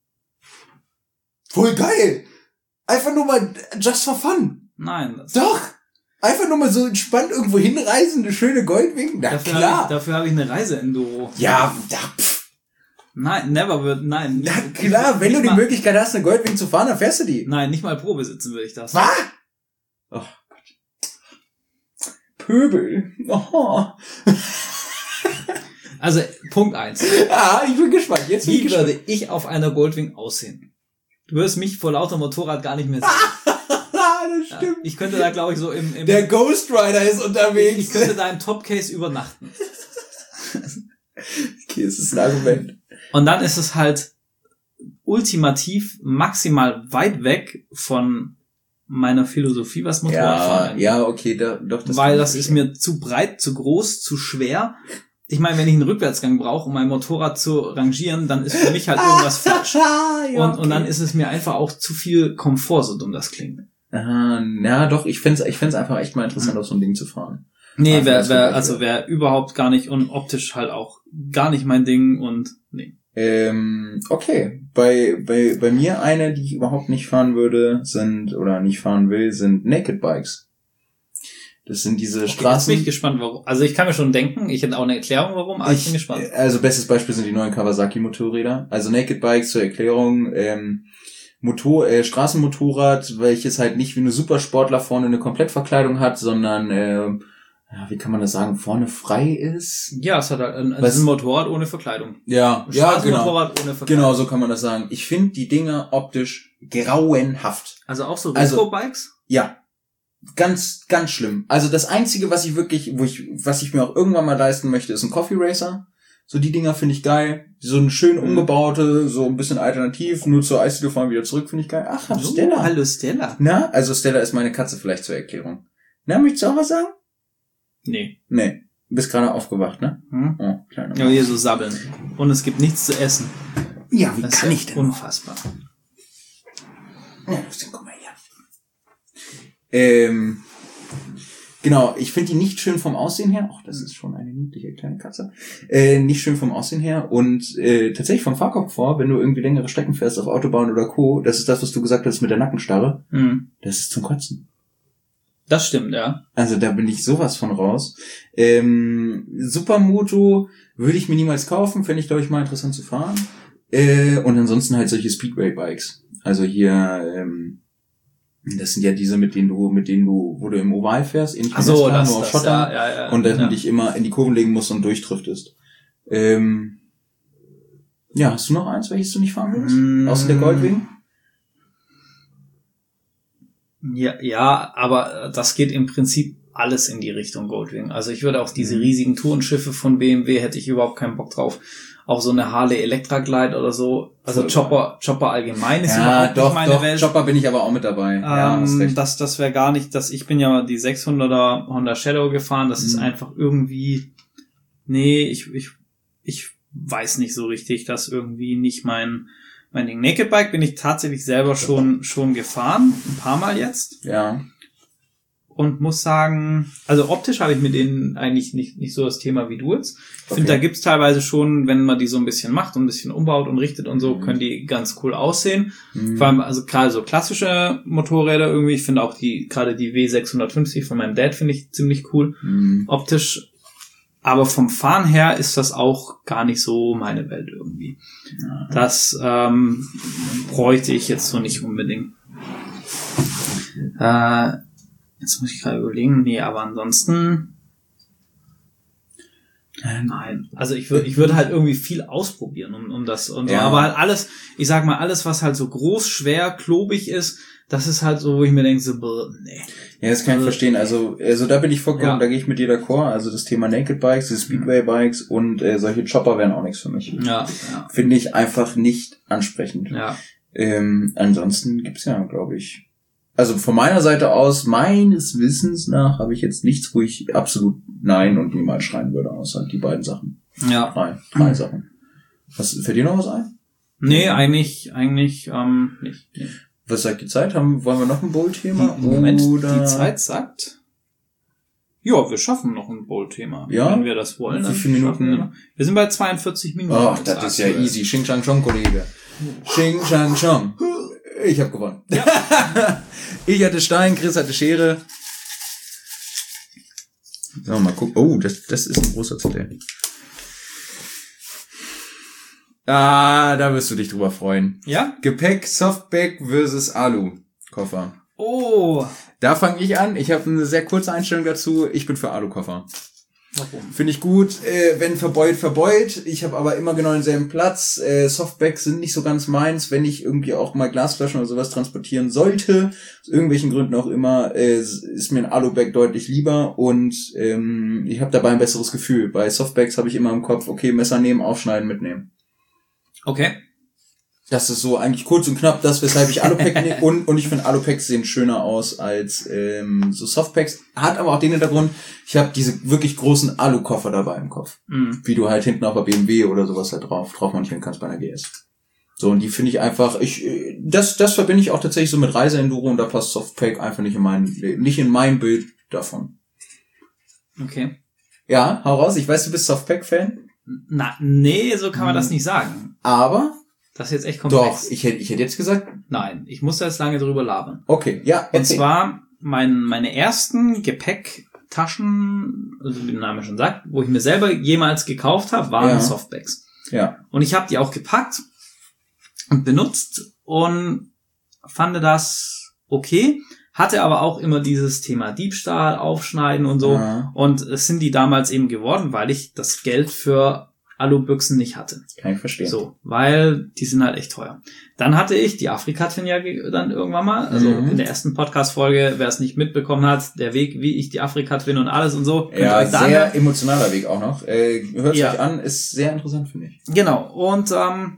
Voll geil! Einfach nur mal just for fun. Nein. Das Doch! Einfach nur mal so entspannt irgendwo hinreisen, eine schöne Goldwing. Na dafür klar. Hab ich, dafür habe ich eine Reise-Enduro. Ja, da, pff. Nein, never wird, nein. Na klar, wenn du die mal, Möglichkeit hast, eine Goldwing zu fahren, dann fährst du die. Nein, nicht mal Probe sitzen würde ich das. Was? Oh Gott. Pöbel. Oh. Also, Punkt eins. Ah, ich bin gespannt. Jetzt bin ich Wie gespannt. würde ich auf einer Goldwing aussehen? Du wirst mich vor lauter Motorrad gar nicht mehr sehen. Ah, das stimmt. Ja, ich könnte da, glaube ich, so im... im Der Ghost Rider ist unterwegs. Ich könnte da im Topcase übernachten. Okay, es ist ein Argument. Und dann ist es halt ultimativ maximal weit weg von meiner Philosophie, was Motorradfahren Ja, ja, okay, da, doch. Das Weil das ist mir zu breit, zu groß, zu schwer. Ich meine, wenn ich einen Rückwärtsgang brauche, um mein Motorrad zu rangieren, dann ist für mich halt irgendwas falsch. ja, und, okay. und dann ist es mir einfach auch zu viel Komfort, so dumm das klingt. Aha, ja, doch, ich fänd's, ich fänd's einfach echt mal interessant, mhm. auf so ein Ding zu fahren. Nee, wär, wär, also wäre überhaupt gar nicht und optisch halt auch gar nicht mein Ding und nee. Ähm, okay. Bei, bei, bei mir eine, die ich überhaupt nicht fahren würde, sind, oder nicht fahren will, sind Naked Bikes. Das sind diese okay, Straßen. Jetzt bin ich gespannt, warum. Also ich kann mir schon denken, ich hätte auch eine Erklärung, warum, aber ich, ich bin gespannt. Also bestes Beispiel sind die neuen Kawasaki-Motorräder. Also Naked Bikes zur Erklärung, ähm, Motor, äh, Straßenmotorrad, welches halt nicht wie eine Supersportler vorne eine Komplettverkleidung hat, sondern, äh, ja, wie kann man das sagen, vorne frei ist? Ja, es hat halt ein, ein Motorrad ohne Verkleidung. Ja, ein ja, genau. Motorrad ohne Verkleidung. Genau, so kann man das sagen. Ich finde die Dinger optisch grauenhaft. Also auch so Also, Retro-Bikes? ja. Ganz, ganz schlimm. Also das Einzige, was ich wirklich, wo ich, was ich mir auch irgendwann mal leisten möchte, ist ein Coffee Racer. So die Dinger finde ich geil. So eine schön umgebaute, so ein bisschen alternativ, nur zur Eisdiele fahren, wieder zurück, finde ich geil. Ach, so, Stella. Hallo Stella. Na, also Stella ist meine Katze vielleicht zur Erklärung. Na, möchtest du auch was sagen? Nee. Nee. Du bist gerade aufgewacht, ne? Hm? Oh, kleiner. Ja, hier so sabbeln. Und es gibt nichts zu essen. Ja, wie das kann ist ich denn? Unfassbar. Ja, guck mal hier. Ähm, genau, ich finde die nicht schön vom Aussehen her. Ach, das ist schon eine niedliche kleine Katze. Äh, nicht schön vom Aussehen her und äh, tatsächlich vom Fahrkomfort, wenn du irgendwie längere Strecken fährst auf Autobahn oder Co., das ist das, was du gesagt hast mit der Nackenstarre. Mhm. Das ist zum Kotzen. Das stimmt, ja. Also da bin ich sowas von raus. Ähm, Supermoto würde ich mir niemals kaufen, fände ich, glaube ich, mal interessant zu fahren. Äh, und ansonsten halt solche Speedway-Bikes. Also hier, ähm, das sind ja diese, mit denen du, mit denen du, wo du im Oval fährst, ähnlich wie Ach so, das, das, nur auf das, Schotter, ja, ja, ja, und dass ja. du dich immer in die Kurven legen musst und durchdriftest. Ähm, ja, hast du noch eins, welches du nicht fahren willst? Mm. Außer der Goldwing? Ja, ja, aber das geht im Prinzip alles in die Richtung Goldwing. Also ich würde auch diese riesigen Tourenschiffe von B M W, hätte ich überhaupt keinen Bock drauf. Auch so eine Harley Electra Glide oder so. Also Voll Chopper, Chopper allgemein ist Ja, überhaupt doch, nicht meine doch, Welt. Chopper bin ich aber auch mit dabei. Ja, hast Ähm, recht. das, das wäre gar nicht, das, ich bin ja die sechshunderter Honda Shadow gefahren, das ist Mhm. einfach irgendwie, nee, ich, ich, ich weiß nicht so richtig, das irgendwie nicht mein, mein Ding. Naked Bike bin ich tatsächlich selber schon, schon gefahren, ein paar Mal jetzt. Ja. Und muss sagen, also optisch habe ich mit denen eigentlich nicht, nicht so das Thema wie du jetzt. Ich Okay. finde, da gibt's teilweise schon, wenn man die so ein bisschen macht und ein bisschen umbaut und richtet und so, Mhm. können die ganz cool aussehen. Mhm. Vor allem, also gerade so klassische Motorräder irgendwie. Ich finde auch die, gerade die W sechshundertfünfzig von meinem Dad finde ich ziemlich cool. Mhm. Optisch aber vom Fahren her ist das auch gar nicht so meine Welt irgendwie. Ja. Das ähm, bräuchte ich jetzt so nicht unbedingt. Äh, jetzt muss ich gerade überlegen, nee, aber ansonsten nein. Also ich würde ich würde halt irgendwie viel ausprobieren, um um das und so. Ja. Aber halt alles, ich sag mal, alles, was halt so groß, schwer, klobig ist, das ist halt so, wo ich mir denke, so, brr, nee. Ja, das kann ich Also, verstehen. Also, also da bin ich vollkommen, Ja. da gehe ich mit dir d'accord. Also das Thema Naked Bikes, die Speedway Bikes und äh, solche Chopper wären auch nichts für mich. Ja, ja. Finde ich einfach nicht ansprechend. Ja. Ähm, ansonsten gibt's ja, glaube ich, also von meiner Seite aus, meines Wissens nach, habe ich jetzt nichts, wo ich absolut nein und niemals schreien würde, außer die beiden Sachen. Ja. Drei, drei mhm. Sachen. Was, fällt dir noch was ein? Nee, eigentlich, eigentlich, ähm, nicht. Nee. Was sagt die Zeit? Haben, wollen wir noch ein Bowl-Thema? Moment, Oder? die Zeit sagt, ja, wir schaffen noch ein Bowl-Thema. Ja? Wenn wir das wollen. Wie viele Minuten? Wir, wir sind bei zweiundvierzig Minuten. Ach, das ist ja easy. Xing Chang Chong, Kollege. Xing Chang Chong. Ich habe gewonnen. Ja. Ich hatte Stein, Chris hatte Schere. So, mal gucken. Oh, das, das ist ein großer Zettel. Ah, da wirst du dich drüber freuen. Ja? Gepäck, Softpack versus Alu-Koffer. Oh. Da fange ich an. Ich habe eine sehr kurze Einstellung dazu. Ich bin für Alu-Koffer. Warum? Finde ich gut, äh, wenn verbeult, verbeult. Ich habe aber immer genau denselben Platz. Äh, Softbacks sind nicht so ganz meins, wenn ich irgendwie auch mal Glasflaschen oder sowas transportieren sollte. Aus irgendwelchen Gründen auch immer, äh, ist mir ein Alu-Bag deutlich lieber und ähm, ich habe dabei ein besseres Gefühl. Bei Softbacks habe ich immer im Kopf, okay, Messer nehmen, aufschneiden, mitnehmen. Okay. Das ist so eigentlich kurz und knapp das, weshalb ich Alupack nehme. Und, und ich finde, Alupacks sehen schöner aus als ähm, so Softpacks. Hat aber auch den Hintergrund, ich habe diese wirklich großen Alu-Koffer dabei im Kopf. Mhm. Wie du halt hinten auch bei B M W oder sowas halt drauf, drauf montieren kannst bei einer G S. So, und die finde ich einfach, ich, das, das verbinde ich auch tatsächlich so mit Reiseenduro und da passt Softpack einfach nicht in mein, nicht in mein Bild davon. Okay. Ja, hau raus, ich weiß, du bist Softpack-Fan. Na, nee, so kann man das nicht sagen. Aber? Das ist jetzt echt komplex. Doch, ich hätte, ich hätte jetzt gesagt. Nein, ich muss da jetzt lange drüber labern. Okay, ja. Und zwar, mein, meine ersten Gepäcktaschen, also wie der Name schon sagt, wo ich mir selber jemals gekauft habe, waren Ja. Softbags. Ja. Und ich habe die auch gepackt und benutzt und fand das okay, hatte aber auch immer dieses Thema Diebstahl, Aufschneiden und so. Ja. Und es sind die damals eben geworden, weil ich das Geld für Alubüchsen nicht hatte. Kann ich verstehen. So, weil die sind halt echt teuer. Dann hatte ich die Afrika-Twin ja ge- dann irgendwann mal, also Mhm. in der ersten Podcast-Folge, wer es nicht mitbekommen hat, der Weg, wie ich die Afrika-Twin und alles und so. könnt ihr Ja, euch da sehr emotionaler Weg auch noch. Äh, hört Ja. euch an, ist sehr interessant, finde ich. Genau, und ähm,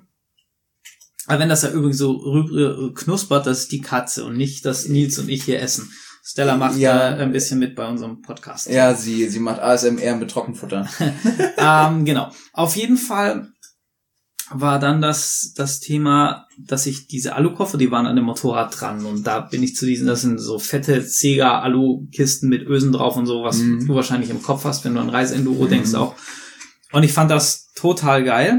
aber wenn das ja übrigens so rü- knuspert, das ist die Katze und nicht, dass Nils und ich hier essen. Stella macht Ja. äh, ein bisschen mit bei unserem Podcast. Ja, sie, sie macht A S M R mit Trockenfutter. ähm, genau. Auf jeden Fall war dann das das Thema, dass ich diese Alukoffer, die waren an dem Motorrad dran und da bin ich zu diesen, das sind so fette Sega-Alu-Kisten mit Ösen drauf und so, was Mhm. du wahrscheinlich im Kopf hast, wenn du an Reiseenduro Mhm. denkst auch. Und ich fand das total geil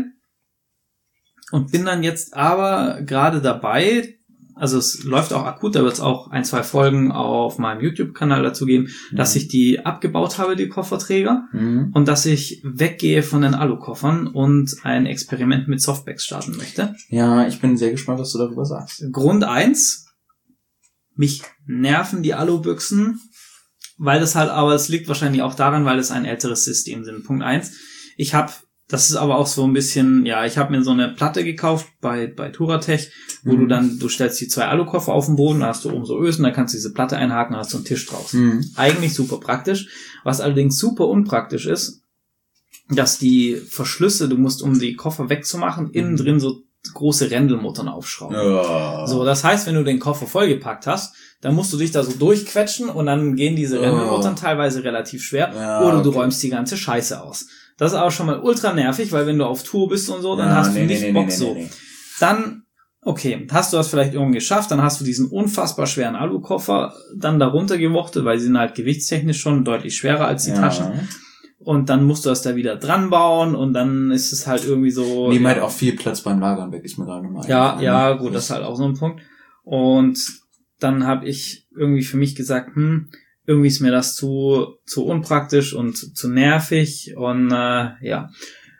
und bin dann jetzt aber gerade dabei, also es läuft auch akut, da wird es auch ein, zwei Folgen auf meinem YouTube-Kanal dazu geben, Mhm. dass ich die abgebaut habe, die Kofferträger, Mhm. und dass ich weggehe von den Alukoffern und ein Experiment mit Softbags starten möchte. Ja, ich bin sehr gespannt, was du darüber sagst. Grund eins, mich nerven die Alubüchsen, weil das halt, aber es liegt wahrscheinlich auch daran, weil es ein älteres System sind. Punkt eins, ich habe, das ist aber auch so ein bisschen, ja, ich habe mir so eine Platte gekauft bei bei Touratech, wo Mhm. du dann, du stellst die zwei Alukoffer auf den Boden, da hast du oben so Ösen, dann kannst du diese Platte einhaken, dann hast du einen Tisch draußen. Mhm. Eigentlich super praktisch. Was allerdings super unpraktisch ist, dass die Verschlüsse, du musst, um die Koffer wegzumachen, innen Mhm. drin so große Rändelmuttern aufschrauben. Ja. So, das heißt, wenn du den Koffer vollgepackt hast, dann musst du dich da so durchquetschen und dann gehen diese Oh. Rändelmuttern teilweise relativ schwer, Ja, oder du okay. räumst die ganze Scheiße aus. Das ist aber schon mal ultra nervig, weil wenn du auf Tour bist und so, dann Ja, hast nee, du nee, nicht nee, Bock nee, so. nee, nee. Dann, okay, hast du das vielleicht irgendwann geschafft, dann hast du diesen unfassbar schweren Alukoffer dann darunter gewuchtet, weil sie sind halt gewichtstechnisch schon deutlich schwerer als die Ja. Taschen. Und dann musst du das da wieder dran bauen und dann ist es halt irgendwie so... Nehmen ja, halt auch viel Platz beim Lagern weg, ist mir gerade mal ja, eingefallen. ja, gut, das ist halt auch so ein Punkt. Und dann habe ich irgendwie für mich gesagt, hm, irgendwie ist mir das zu zu unpraktisch und zu nervig und äh, ja.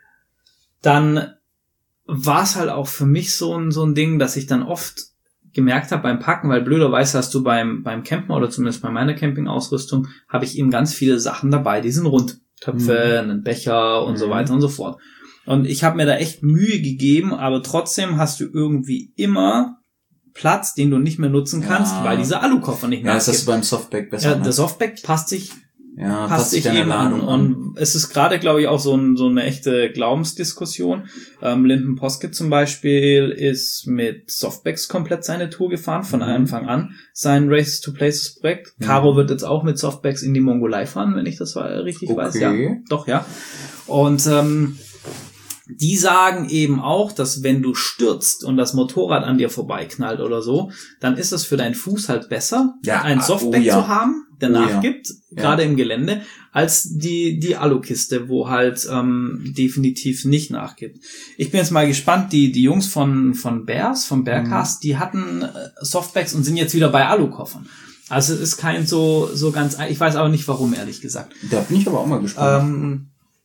Dann war es halt auch für mich so ein so ein Ding, dass ich dann oft gemerkt habe beim Packen, weil blöderweise hast du beim beim Campen oder zumindest bei meiner Campingausrüstung habe ich eben ganz viele Sachen dabei, die sind rund. Töpfe, mhm. einen Becher und mhm. so weiter und so fort. Und ich habe mir da echt Mühe gegeben, aber trotzdem hast du irgendwie immer Platz, den du nicht mehr nutzen kannst, ja. weil dieser Alukoffer nicht mehr Ja, das ist beim Softpack besser. Ja, der Softpack passt sich ja, passt sich eben an. Und es ist gerade, glaube ich, auch so, ein, so eine echte Glaubensdiskussion. Ähm, Linden Poske zum Beispiel ist mit Softbacks komplett seine Tour gefahren, von mhm. Anfang an. Sein Races to Places Projekt. Mhm. Caro wird jetzt auch mit Softbacks in die Mongolei fahren, wenn ich das richtig okay. weiß. Ja, doch, ja. Und ähm, die sagen eben auch, dass wenn du stürzt und das Motorrad an dir vorbeiknallt oder so, dann ist es für deinen Fuß halt besser, ja, ein Softback oh ja. zu haben, der oh nachgibt, ja. gerade ja. im Gelände, als die die Alukiste, wo halt ähm, definitiv nicht nachgibt. Ich bin jetzt mal gespannt, die die Jungs von von Bears, von Bearcast, mhm. die hatten äh, Softbacks und sind jetzt wieder bei Alukoffern. Also es ist kein so so ganz, ich weiß aber nicht warum, ehrlich gesagt. Da bin ich aber auch mal gespannt. Ähm,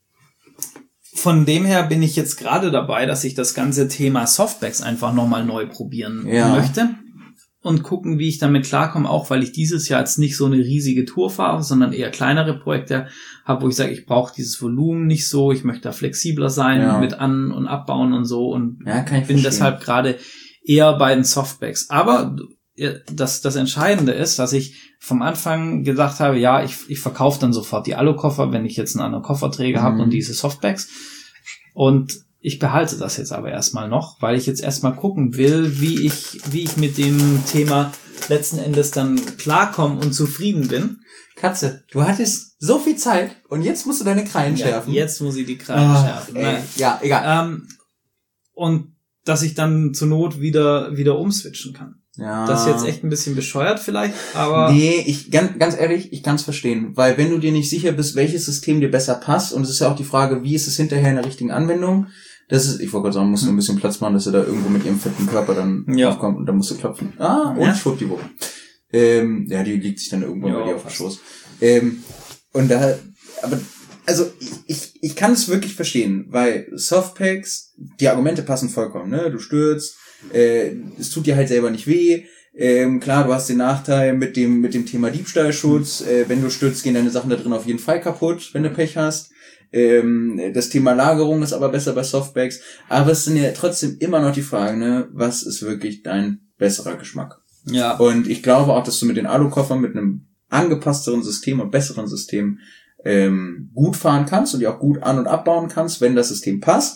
Von dem her bin ich jetzt gerade dabei, dass ich das ganze Thema Softbacks einfach nochmal neu probieren ja. möchte und gucken, wie ich damit klarkomme, auch weil ich dieses Jahr jetzt nicht so eine riesige Tour fahre, sondern eher kleinere Projekte habe, wo ich sage, ich brauche dieses Volumen nicht so, ich möchte da flexibler sein ja. mit An- und Abbauen und so und ja, kann ich bin verstehen. deshalb gerade eher bei den Softbacks. Aber das, das Entscheidende ist, dass ich vom Anfang gesagt habe, ja, ich, ich verkaufe dann sofort die Alukoffer, wenn ich jetzt einen anderen Kofferträger mhm. habe und diese Softbacks. Und ich behalte das jetzt aber erstmal noch, weil ich jetzt erstmal gucken will, wie ich, wie ich mit dem Thema letzten Endes dann klarkomme und zufrieden bin. Katze, du hattest so viel Zeit und jetzt musst du deine Krallen ja, schärfen. Jetzt muss ich die Krallen oh, schärfen. Ey, ja, egal. Ähm, und dass ich dann zur Not wieder, wieder umswitchen kann. Ja. Das ist jetzt echt ein bisschen bescheuert vielleicht, aber... Nee, ich, ganz, ganz ehrlich, ich kann es verstehen. Weil wenn du dir nicht sicher bist, welches System dir besser passt, und es ist ja auch die Frage, wie ist es hinterher in der richtigen Anwendung, das ist, ich wollte gerade sagen, musst du ein bisschen Platz machen, dass er da irgendwo mit ihrem fetten Körper dann ja. aufkommt und dann musst du klopfen. Ah, und ja. schwuppdiwupp. Ähm, ja, die liegt sich dann irgendwo ja, bei dir auf dem Schoß. Ähm, und da, aber, also, ich, ich, ich kann es wirklich verstehen, weil Softpacks, die Argumente passen vollkommen, ne? Du stürzt, Äh, es tut dir halt selber nicht weh. Ähm, klar, du hast den Nachteil mit dem mit dem Thema Diebstahlschutz. Äh, wenn du stürzt, gehen deine Sachen da drin auf jeden Fall kaputt, wenn du Pech hast. Ähm, das Thema Lagerung ist aber besser bei Softbacks. Aber es sind ja trotzdem immer noch die Fragen, ne, was ist wirklich dein besserer Geschmack? Ja. Und ich glaube auch, dass du mit den Alukoffern mit einem angepassteren System und besseren System ähm, gut fahren kannst und die auch gut an- und abbauen kannst, wenn das System passt.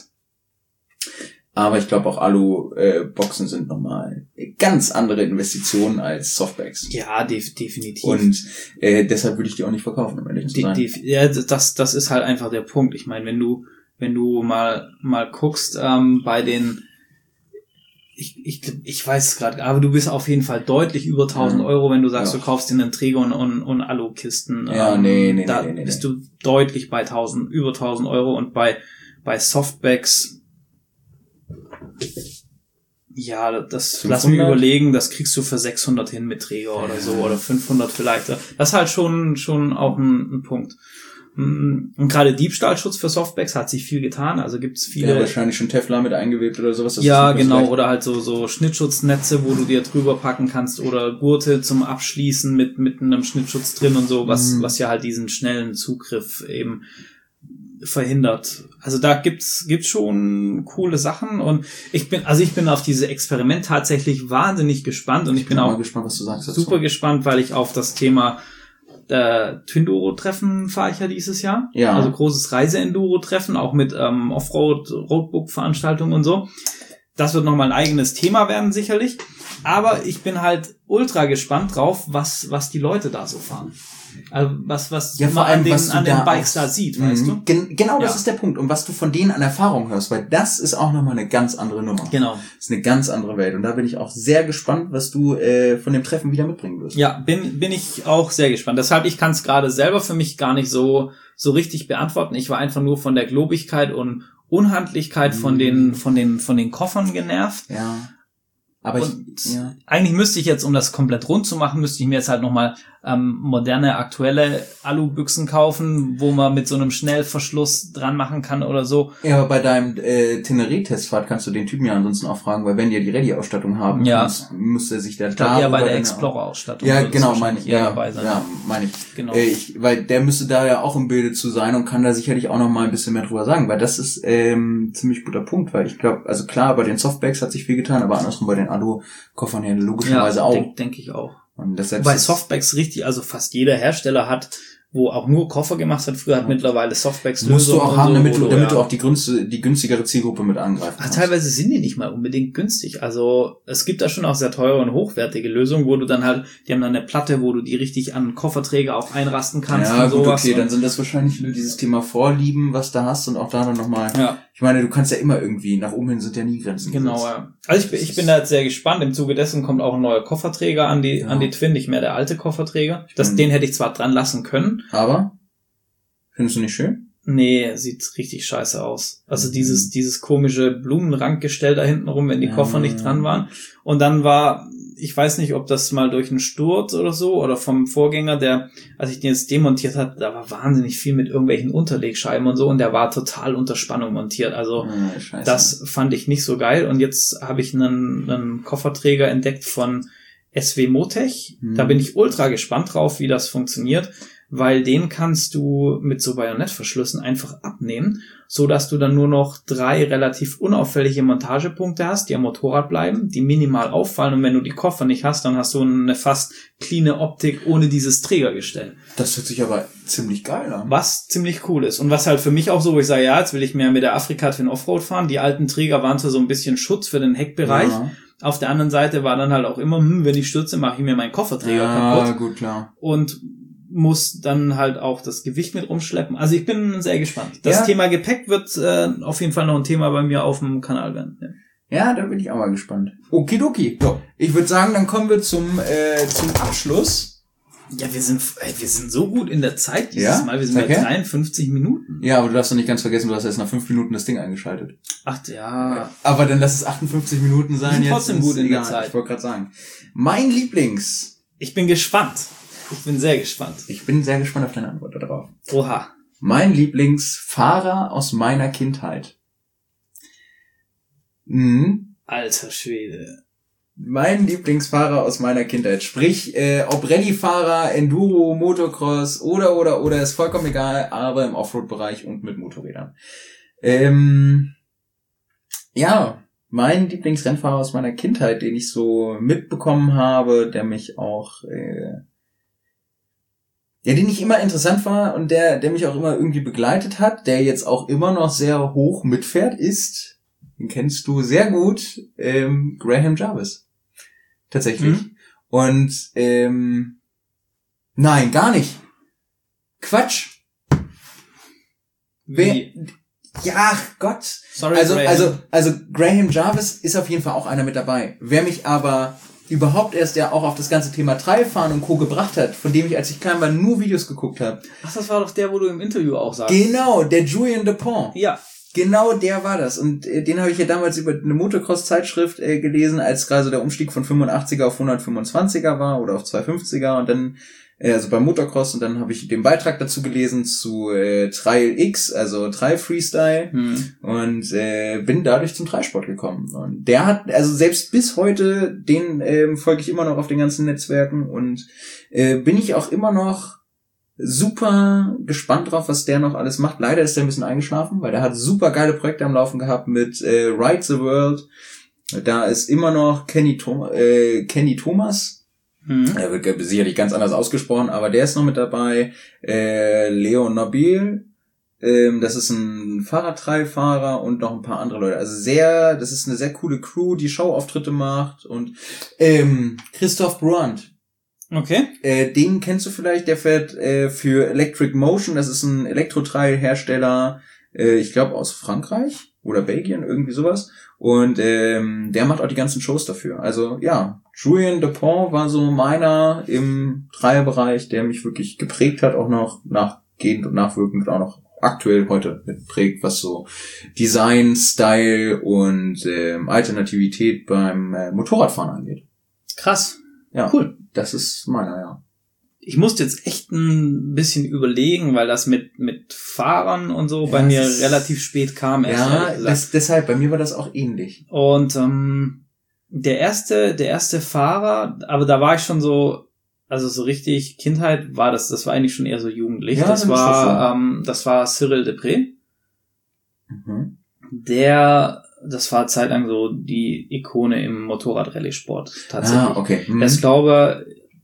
Aber ich glaube auch Alu-Boxen äh, sind nochmal ganz andere Investitionen als Softbacks. Ja, def- definitiv. Und äh, deshalb würde ich die auch nicht verkaufen, um ehrlich zu sein. Die, die, ja, das das ist halt einfach der Punkt. Ich meine, wenn du wenn du mal mal guckst ähm, bei den, ich ich ich weiß es gerade, aber du bist auf jeden Fall deutlich über tausend mhm. Euro, wenn du sagst, ja. du kaufst dir einen Träger und und, und Alu-Kisten. Ja, ähm, nee, nee, da nee, nee, bist nee. du deutlich bei tausend, über tausend Euro und bei bei Softbacks. Ja, das fünfhundert? Lass mich überlegen, das kriegst du für sechshundert hin mit Träger oder so, oder fünfhundert vielleicht. Das ist halt schon schon auch ein, ein Punkt. Und gerade Diebstahlschutz für Softbacks hat sich viel getan, also gibt's viele... Ja, wahrscheinlich schon Teflon mit eingewebt oder sowas. Das ja, genau, vielleicht. Oder halt so so Schnittschutznetze, wo du dir drüber packen kannst, oder Gurte zum Abschließen mit mit einem Schnittschutz drin und so, was mhm. was ja halt diesen schnellen Zugriff eben verhindert. Also da gibt's gibt's schon coole Sachen und ich bin also ich bin auf diese Experiment tatsächlich wahnsinnig gespannt und ich, ich bin, bin auch gespannt, was du sagst dazu. Super gespannt, weil ich auf das Thema äh, Twinduro-Treffen fahre ich ja dieses Jahr. Ja. Also großes Reise-Enduro-Treffen, auch mit ähm, Offroad, Roadbook-Veranstaltungen und so. Das wird nochmal ein eigenes Thema werden, sicherlich. Aber ich bin halt ultra gespannt drauf, was was die Leute da so fahren. Also was was ja, man vor allem, an den, was du an den da Bikes da sieht, weißt du? Gen- genau, das ja. ist der Punkt. Und was du von denen an Erfahrung hörst, weil das ist auch nochmal eine ganz andere Nummer. Genau. Das ist eine ganz andere Welt. Und da bin ich auch sehr gespannt, was du äh, von dem Treffen wieder mitbringen wirst. Ja, bin bin ich auch sehr gespannt. Deshalb, ich kann es gerade selber für mich gar nicht so so richtig beantworten. Ich war einfach nur von der Globigkeit und Unhandlichkeit mhm. von den von den von den Koffern genervt. Ja. Aber und ich, ja. eigentlich müsste ich jetzt, um das komplett rund zu machen, müsste ich mir jetzt halt nochmal ähm, moderne, aktuelle Alubüchsen kaufen, wo man mit so einem Schnellverschluss dran machen kann oder so. Ja, aber bei deinem äh, Teneré-Testfahrt kannst du den Typen ja ansonsten auch fragen, weil wenn die ja die Ready-Ausstattung haben, ja. kannst, muss er sich da... Ich glaube eher bei der Explorer-Ausstattung. Ja, genau, meine ich. Ja, dabei sein. ja, meine ich. Genau. Äh, ich. Weil der müsste da ja auch im Bilde zu sein und kann da sicherlich auch noch mal ein bisschen mehr drüber sagen, weil das ist ähm, ziemlich guter Punkt, weil ich glaube, also klar, bei den Softbags hat sich viel getan, aber andersrum bei den Alu-Koffern ja logischerweise ja, auch. denke denk ich auch. Und deshalb Bei Softbags richtig, also fast jeder Hersteller hat, wo auch nur Koffer gemacht hat, früher hat ja. mittlerweile Softbags Lösungen. Musst du auch haben, so, damit, du, damit ja. du auch die, günstige, die günstigere Zielgruppe mit angreifen Ach, kannst. teilweise sind die nicht mal unbedingt günstig. Also es gibt da schon auch sehr teure und hochwertige Lösungen, wo du dann halt, die haben dann eine Platte, wo du die richtig an Kofferträger auch einrasten kannst. Ja, und gut, sowas. okay, dann sind das wahrscheinlich nur dieses Thema Vorlieben, was du hast und auch da dann nochmal... Ja. Ich meine, du kannst ja immer irgendwie, nach oben hin sind ja nie Grenzen. Genau, gesetzt. ja. Also ich, bin- ich bin da jetzt sehr gespannt. Im Zuge dessen kommt auch ein neuer Kofferträger an die, Ja. an die Twin, nicht mehr der alte Kofferträger. Das, bin- den hätte ich zwar dran lassen können. Aber, findest du nicht schön? Nee, sieht richtig scheiße aus. Also dieses, dieses komische Blumenrankgestell da hinten rum, wenn die Koffer nicht dran waren. Und dann war, ich weiß nicht, ob das mal durch einen Sturz oder so oder vom Vorgänger, der, als ich den jetzt demontiert hatte, da war wahnsinnig viel mit irgendwelchen Unterlegscheiben und so und der war total unter Spannung montiert. Also Ah, scheiße. das fand ich nicht so geil. Und jetzt habe ich einen, einen Kofferträger entdeckt von S W Motech. Hm. Da bin ich ultra gespannt drauf, wie das funktioniert, weil den kannst du mit so Bajonettverschlüssen einfach abnehmen, so dass du dann nur noch drei relativ unauffällige Montagepunkte hast, die am Motorrad bleiben, die minimal auffallen, und wenn du die Koffer nicht hast, dann hast du eine fast cleane Optik ohne dieses Trägergestell. Das hört sich aber ziemlich geil an. Was ziemlich cool ist. Und was halt für mich auch so, wo ich sage, ja, jetzt will ich mehr mit der Afrika Twin Offroad fahren. Die alten Träger waren zwar so ein bisschen Schutz für den Heckbereich. Ja. Auf der anderen Seite war dann halt auch immer, hm, wenn ich stürze, mache ich mir meinen Kofferträger Ja, kaputt. gut, klar. Und muss dann halt auch das Gewicht mit rumschleppen. Also ich bin sehr gespannt. Das Ja. Thema Gepäck wird äh, auf jeden Fall noch ein Thema bei mir auf dem Kanal werden. Ja. Ja, da bin ich auch mal gespannt. Okidoki. So, ich würde sagen, dann kommen wir zum äh, zum Abschluss. Ja, wir sind ey, wir sind so gut in der Zeit dieses Ja? Mal. Wir sind bei Okay. dreiundfünfzig Minuten. Ja, aber du darfst doch nicht ganz vergessen, du hast erst nach fünf Minuten das Ding eingeschaltet. Ach ja. Aber dann lass es achtundfünfzig Minuten sein. sind Jetzt trotzdem ist gut in der egal. Zeit. Ich wollte gerade sagen. Mein Lieblings. Ich bin gespannt. Ich bin sehr gespannt. Ich bin sehr gespannt auf deine Antwort darauf. Oha. Mein Lieblingsfahrer aus meiner Kindheit. Mhm. Alter Schwede. Mein Lieblingsfahrer aus meiner Kindheit. Sprich, äh, ob Rallye-Fahrer, Enduro, Motocross oder, oder, oder, ist vollkommen egal, aber im Offroad-Bereich und mit Motorrädern. Ähm, ja, mein Lieblingsrennfahrer aus meiner Kindheit, den ich so mitbekommen habe, der mich auch, äh, ja, den ich immer interessant war und der, der mich auch immer irgendwie begleitet hat, der jetzt auch immer noch sehr hoch mitfährt, ist, den kennst du sehr gut, ähm, Graham Jarvis. Tatsächlich. Mhm. Und, ähm, nein, gar nicht. Quatsch. Wer, Wie? ja, ach Gott. Sorry, Also, Graham. also, also Graham Jarvis ist auf jeden Fall auch einer mit dabei. Wer mich aber überhaupt erst ja auch auf das ganze Thema Trailfahren und Co. gebracht hat, von dem ich, als ich klein war, nur Videos geguckt habe. Ach, das war doch der, wo du im Interview auch sagst. Genau, der Julien Dupont. Ja. Genau der war das. Und äh, den habe ich ja damals über eine Motocross-Zeitschrift äh, gelesen, als gerade so der Umstieg von fünfundachtziger auf hundertfünfundzwanziger war oder auf zweihundertfünfziger und dann, äh, also beim Motocross, und dann habe ich den Beitrag dazu gelesen zu äh, Trail X, also Trail Freestyle, Hm. und äh, bin dadurch zum Dreisport gekommen. Und der hat, also selbst bis heute, den ähm, folge ich immer noch auf den ganzen Netzwerken und äh, bin ich auch immer noch super gespannt drauf, was der noch alles macht. Leider ist er ein bisschen eingeschlafen, weil der hat super geile Projekte am Laufen gehabt mit äh, Ride the World. Da ist immer noch Kenny, Thom- äh, Kenny Thomas. Hm. Er wird sicherlich ganz anders ausgesprochen, aber der ist noch mit dabei. Äh, Leon Nabil. Ähm, das ist ein Fahrradtrailfahrer und noch ein paar andere Leute. Also sehr, das ist eine sehr coole Crew, die Showauftritte macht. Und ähm, Christoph Bruant. Okay. Äh, den kennst du vielleicht, der fährt äh, für Electric Motion, das ist ein Elektrotrail-Hersteller, äh, ich glaube aus Frankreich oder Belgien, irgendwie sowas. Und ähm, der macht auch die ganzen Shows dafür. Also ja, Julien Dupont war so meiner im Trailbereich, der mich wirklich geprägt hat, auch noch nachgehend und nachwirkend auch noch aktuell heute mitprägt, was so Design, Style und ähm, Alternativität beim äh, Motorradfahren angeht. Krass. Ja, Cool. Das ist meiner, ja. ich musste jetzt echt ein bisschen überlegen, weil das mit mit Fahrern und so ja, bei mir relativ spät kam. Ja, das, deshalb, bei mir war das auch ähnlich. Und ähm, der erste, der erste Fahrer, aber da war ich schon so, also so richtig Kindheit war das, das war eigentlich schon eher so jugendlich. Ja, das war, ähm, das war Cyril Depré. Mhm. Der, das war zeitlang so die Ikone im Motorrad-Rallye-Sport tatsächlich. Ah, okay. Mhm. Das glaube,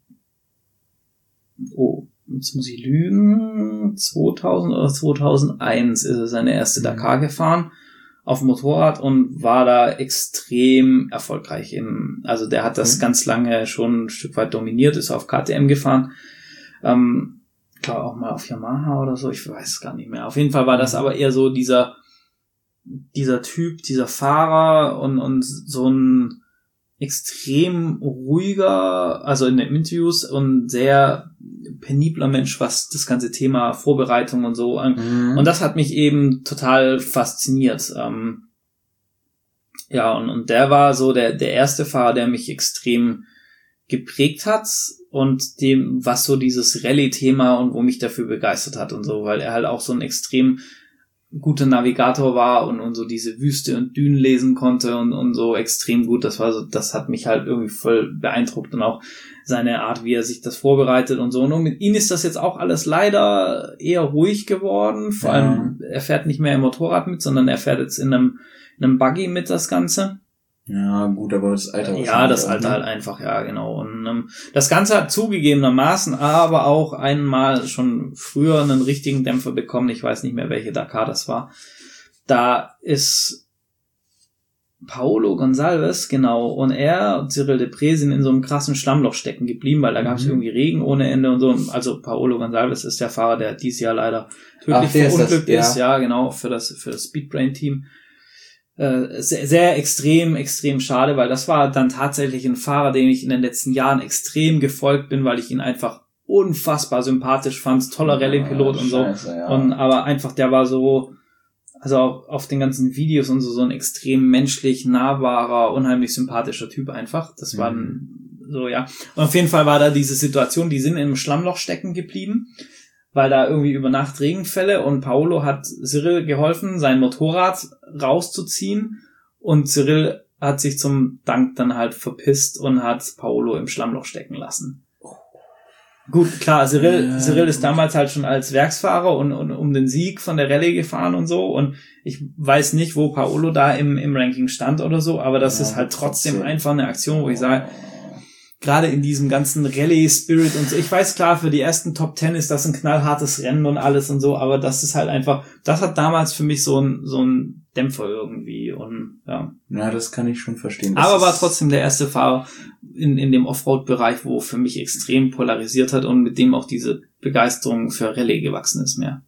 oh, jetzt muss ich lügen, zweitausend oder zweitausendeins ist er seine erste mhm. Dakar gefahren auf dem Motorrad und war da extrem erfolgreich im, also der hat das mhm. ganz lange schon ein Stück weit dominiert, ist auf K T M gefahren, ähm, klar auch mal auf Yamaha oder so, ich weiß es gar nicht mehr. Auf jeden Fall war das aber eher so dieser dieser Typ, dieser Fahrer und und so ein extrem ruhiger, also in den Interviews und sehr penibler Mensch, was das ganze Thema Vorbereitung und so an. Mhm. Und das hat mich eben total fasziniert. Ähm, ja, und, und der war so der, der erste Fahrer, der mich extrem geprägt hat und dem, was so dieses Rallye-Thema und wo mich dafür begeistert hat und so, weil er halt auch so ein extrem guter Navigator war und, und so diese Wüste und Dünen lesen konnte und, und so extrem gut. Das war so, das hat mich halt irgendwie voll beeindruckt und auch seine Art, wie er sich das vorbereitet und so. Und mit ihm ist das jetzt auch alles leider eher ruhig geworden. Vor ja. allem, er fährt nicht mehr im Motorrad mit, sondern er fährt jetzt in einem, in einem Buggy mit das Ganze. Ja, gut, aber das Alter. Ja, das Alter halt einfach, ja, genau. Und ähm, das Ganze hat zugegebenermaßen aber auch einmal schon früher einen richtigen Dämpfer bekommen. Ich weiß nicht mehr, welche Dakar das war. Da ist Paolo Gonçalves, genau, und er und Cyril Depré sind in so einem krassen Schlammloch stecken geblieben, weil da gab es mhm. irgendwie Regen ohne Ende und so. Also Paolo Gonçalves ist der Fahrer, der dieses Jahr leider tödlich verunglückt ist, ist. Ja. ja, genau, für das für das Speedbrain-Team. Äh, sehr, sehr extrem, extrem schade, weil das war dann tatsächlich ein Fahrer, dem ich in den letzten Jahren extrem gefolgt bin, weil ich ihn einfach unfassbar sympathisch fand, toller Rallye-Pilot ja, und so. Scheiße, ja. Und aber einfach, der war so, also auf, auf den ganzen Videos und so, so ein extrem menschlich, nahbarer, unheimlich sympathischer Typ einfach. Das war ein, so, ja. Und auf jeden Fall war da diese Situation, die sind in einem Schlammloch stecken geblieben, weil da irgendwie über Nacht Regenfälle und Paolo hat Cyril geholfen, sein Motorrad rauszuziehen und Cyril hat sich zum Dank dann halt verpisst und hat Paolo im Schlammloch stecken lassen. Gut, klar, Cyril, ja, Cyril ist damals halt schon als Werksfahrer und, und um den Sieg von der Rallye gefahren und so und ich weiß nicht, wo Paolo da im, im Ranking stand oder so, aber das ja, ist halt trotzdem, trotzdem einfach eine Aktion, wo ich sage, gerade in diesem ganzen Rallye-Spirit und so. Ich weiß, klar, für die ersten Top Ten ist das ein knallhartes Rennen und alles und so, aber das ist halt einfach, das hat damals für mich so ein, so ein Dämpfer irgendwie und, ja. Ja, das kann ich schon verstehen. Das aber war trotzdem der erste Fahrer in, in dem Offroad-Bereich, wo für mich extrem polarisiert hat und mit dem auch diese Begeisterung für Rallye gewachsen ist mehr.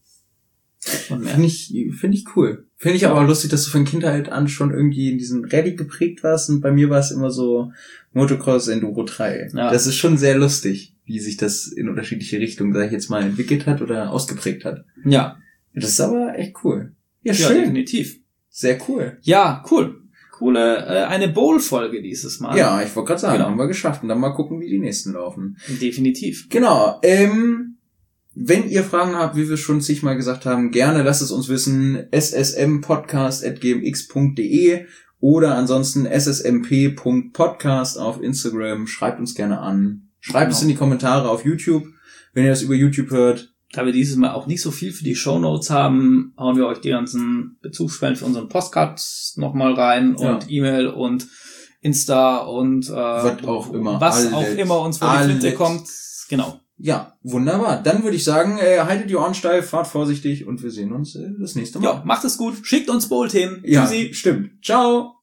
Finde ich, finde ich cool. Finde ich ja. aber auch lustig, dass du von Kindheit an schon irgendwie in diesem Rallye geprägt warst und bei mir war es immer so Motocross Enduro drei. Ja. Das ist schon sehr lustig, wie sich das in unterschiedliche Richtungen, sag ich jetzt mal, entwickelt hat oder ausgeprägt hat. Ja. Das ist aber echt cool. Ja, schön. Ja, definitiv. Sehr cool. Ja, cool. Coole, äh, eine Bowl-Folge dieses Mal. Ja, ich wollte gerade sagen, genau. haben wir geschafft und dann mal gucken, wie die nächsten laufen. Definitiv. Genau, ähm, wenn ihr Fragen habt, wie wir schon zigmal gesagt haben, gerne lasst es uns wissen, s s m podcast at g m x punkt d e oder ansonsten s s m p punkt podcast auf Instagram. Schreibt uns gerne an. Schreibt genau. es in die Kommentare auf YouTube, wenn ihr das über YouTube hört. Da wir dieses Mal auch nicht so viel für die Shownotes haben, hauen wir euch die ganzen Bezugsquellen für unseren Postcards nochmal rein ja. und E-Mail und Insta und äh, was auch immer. Was alles, auch immer uns vor die Flinte kommt. Genau. Ja, wunderbar. Dann würde ich sagen, äh, haltet die Ohren steif, fahrt vorsichtig und wir sehen uns äh, das nächste Mal. Ja, macht es gut. Schickt uns Bowl-Themen. Ja, Tschüssi. Stimmt. Ciao.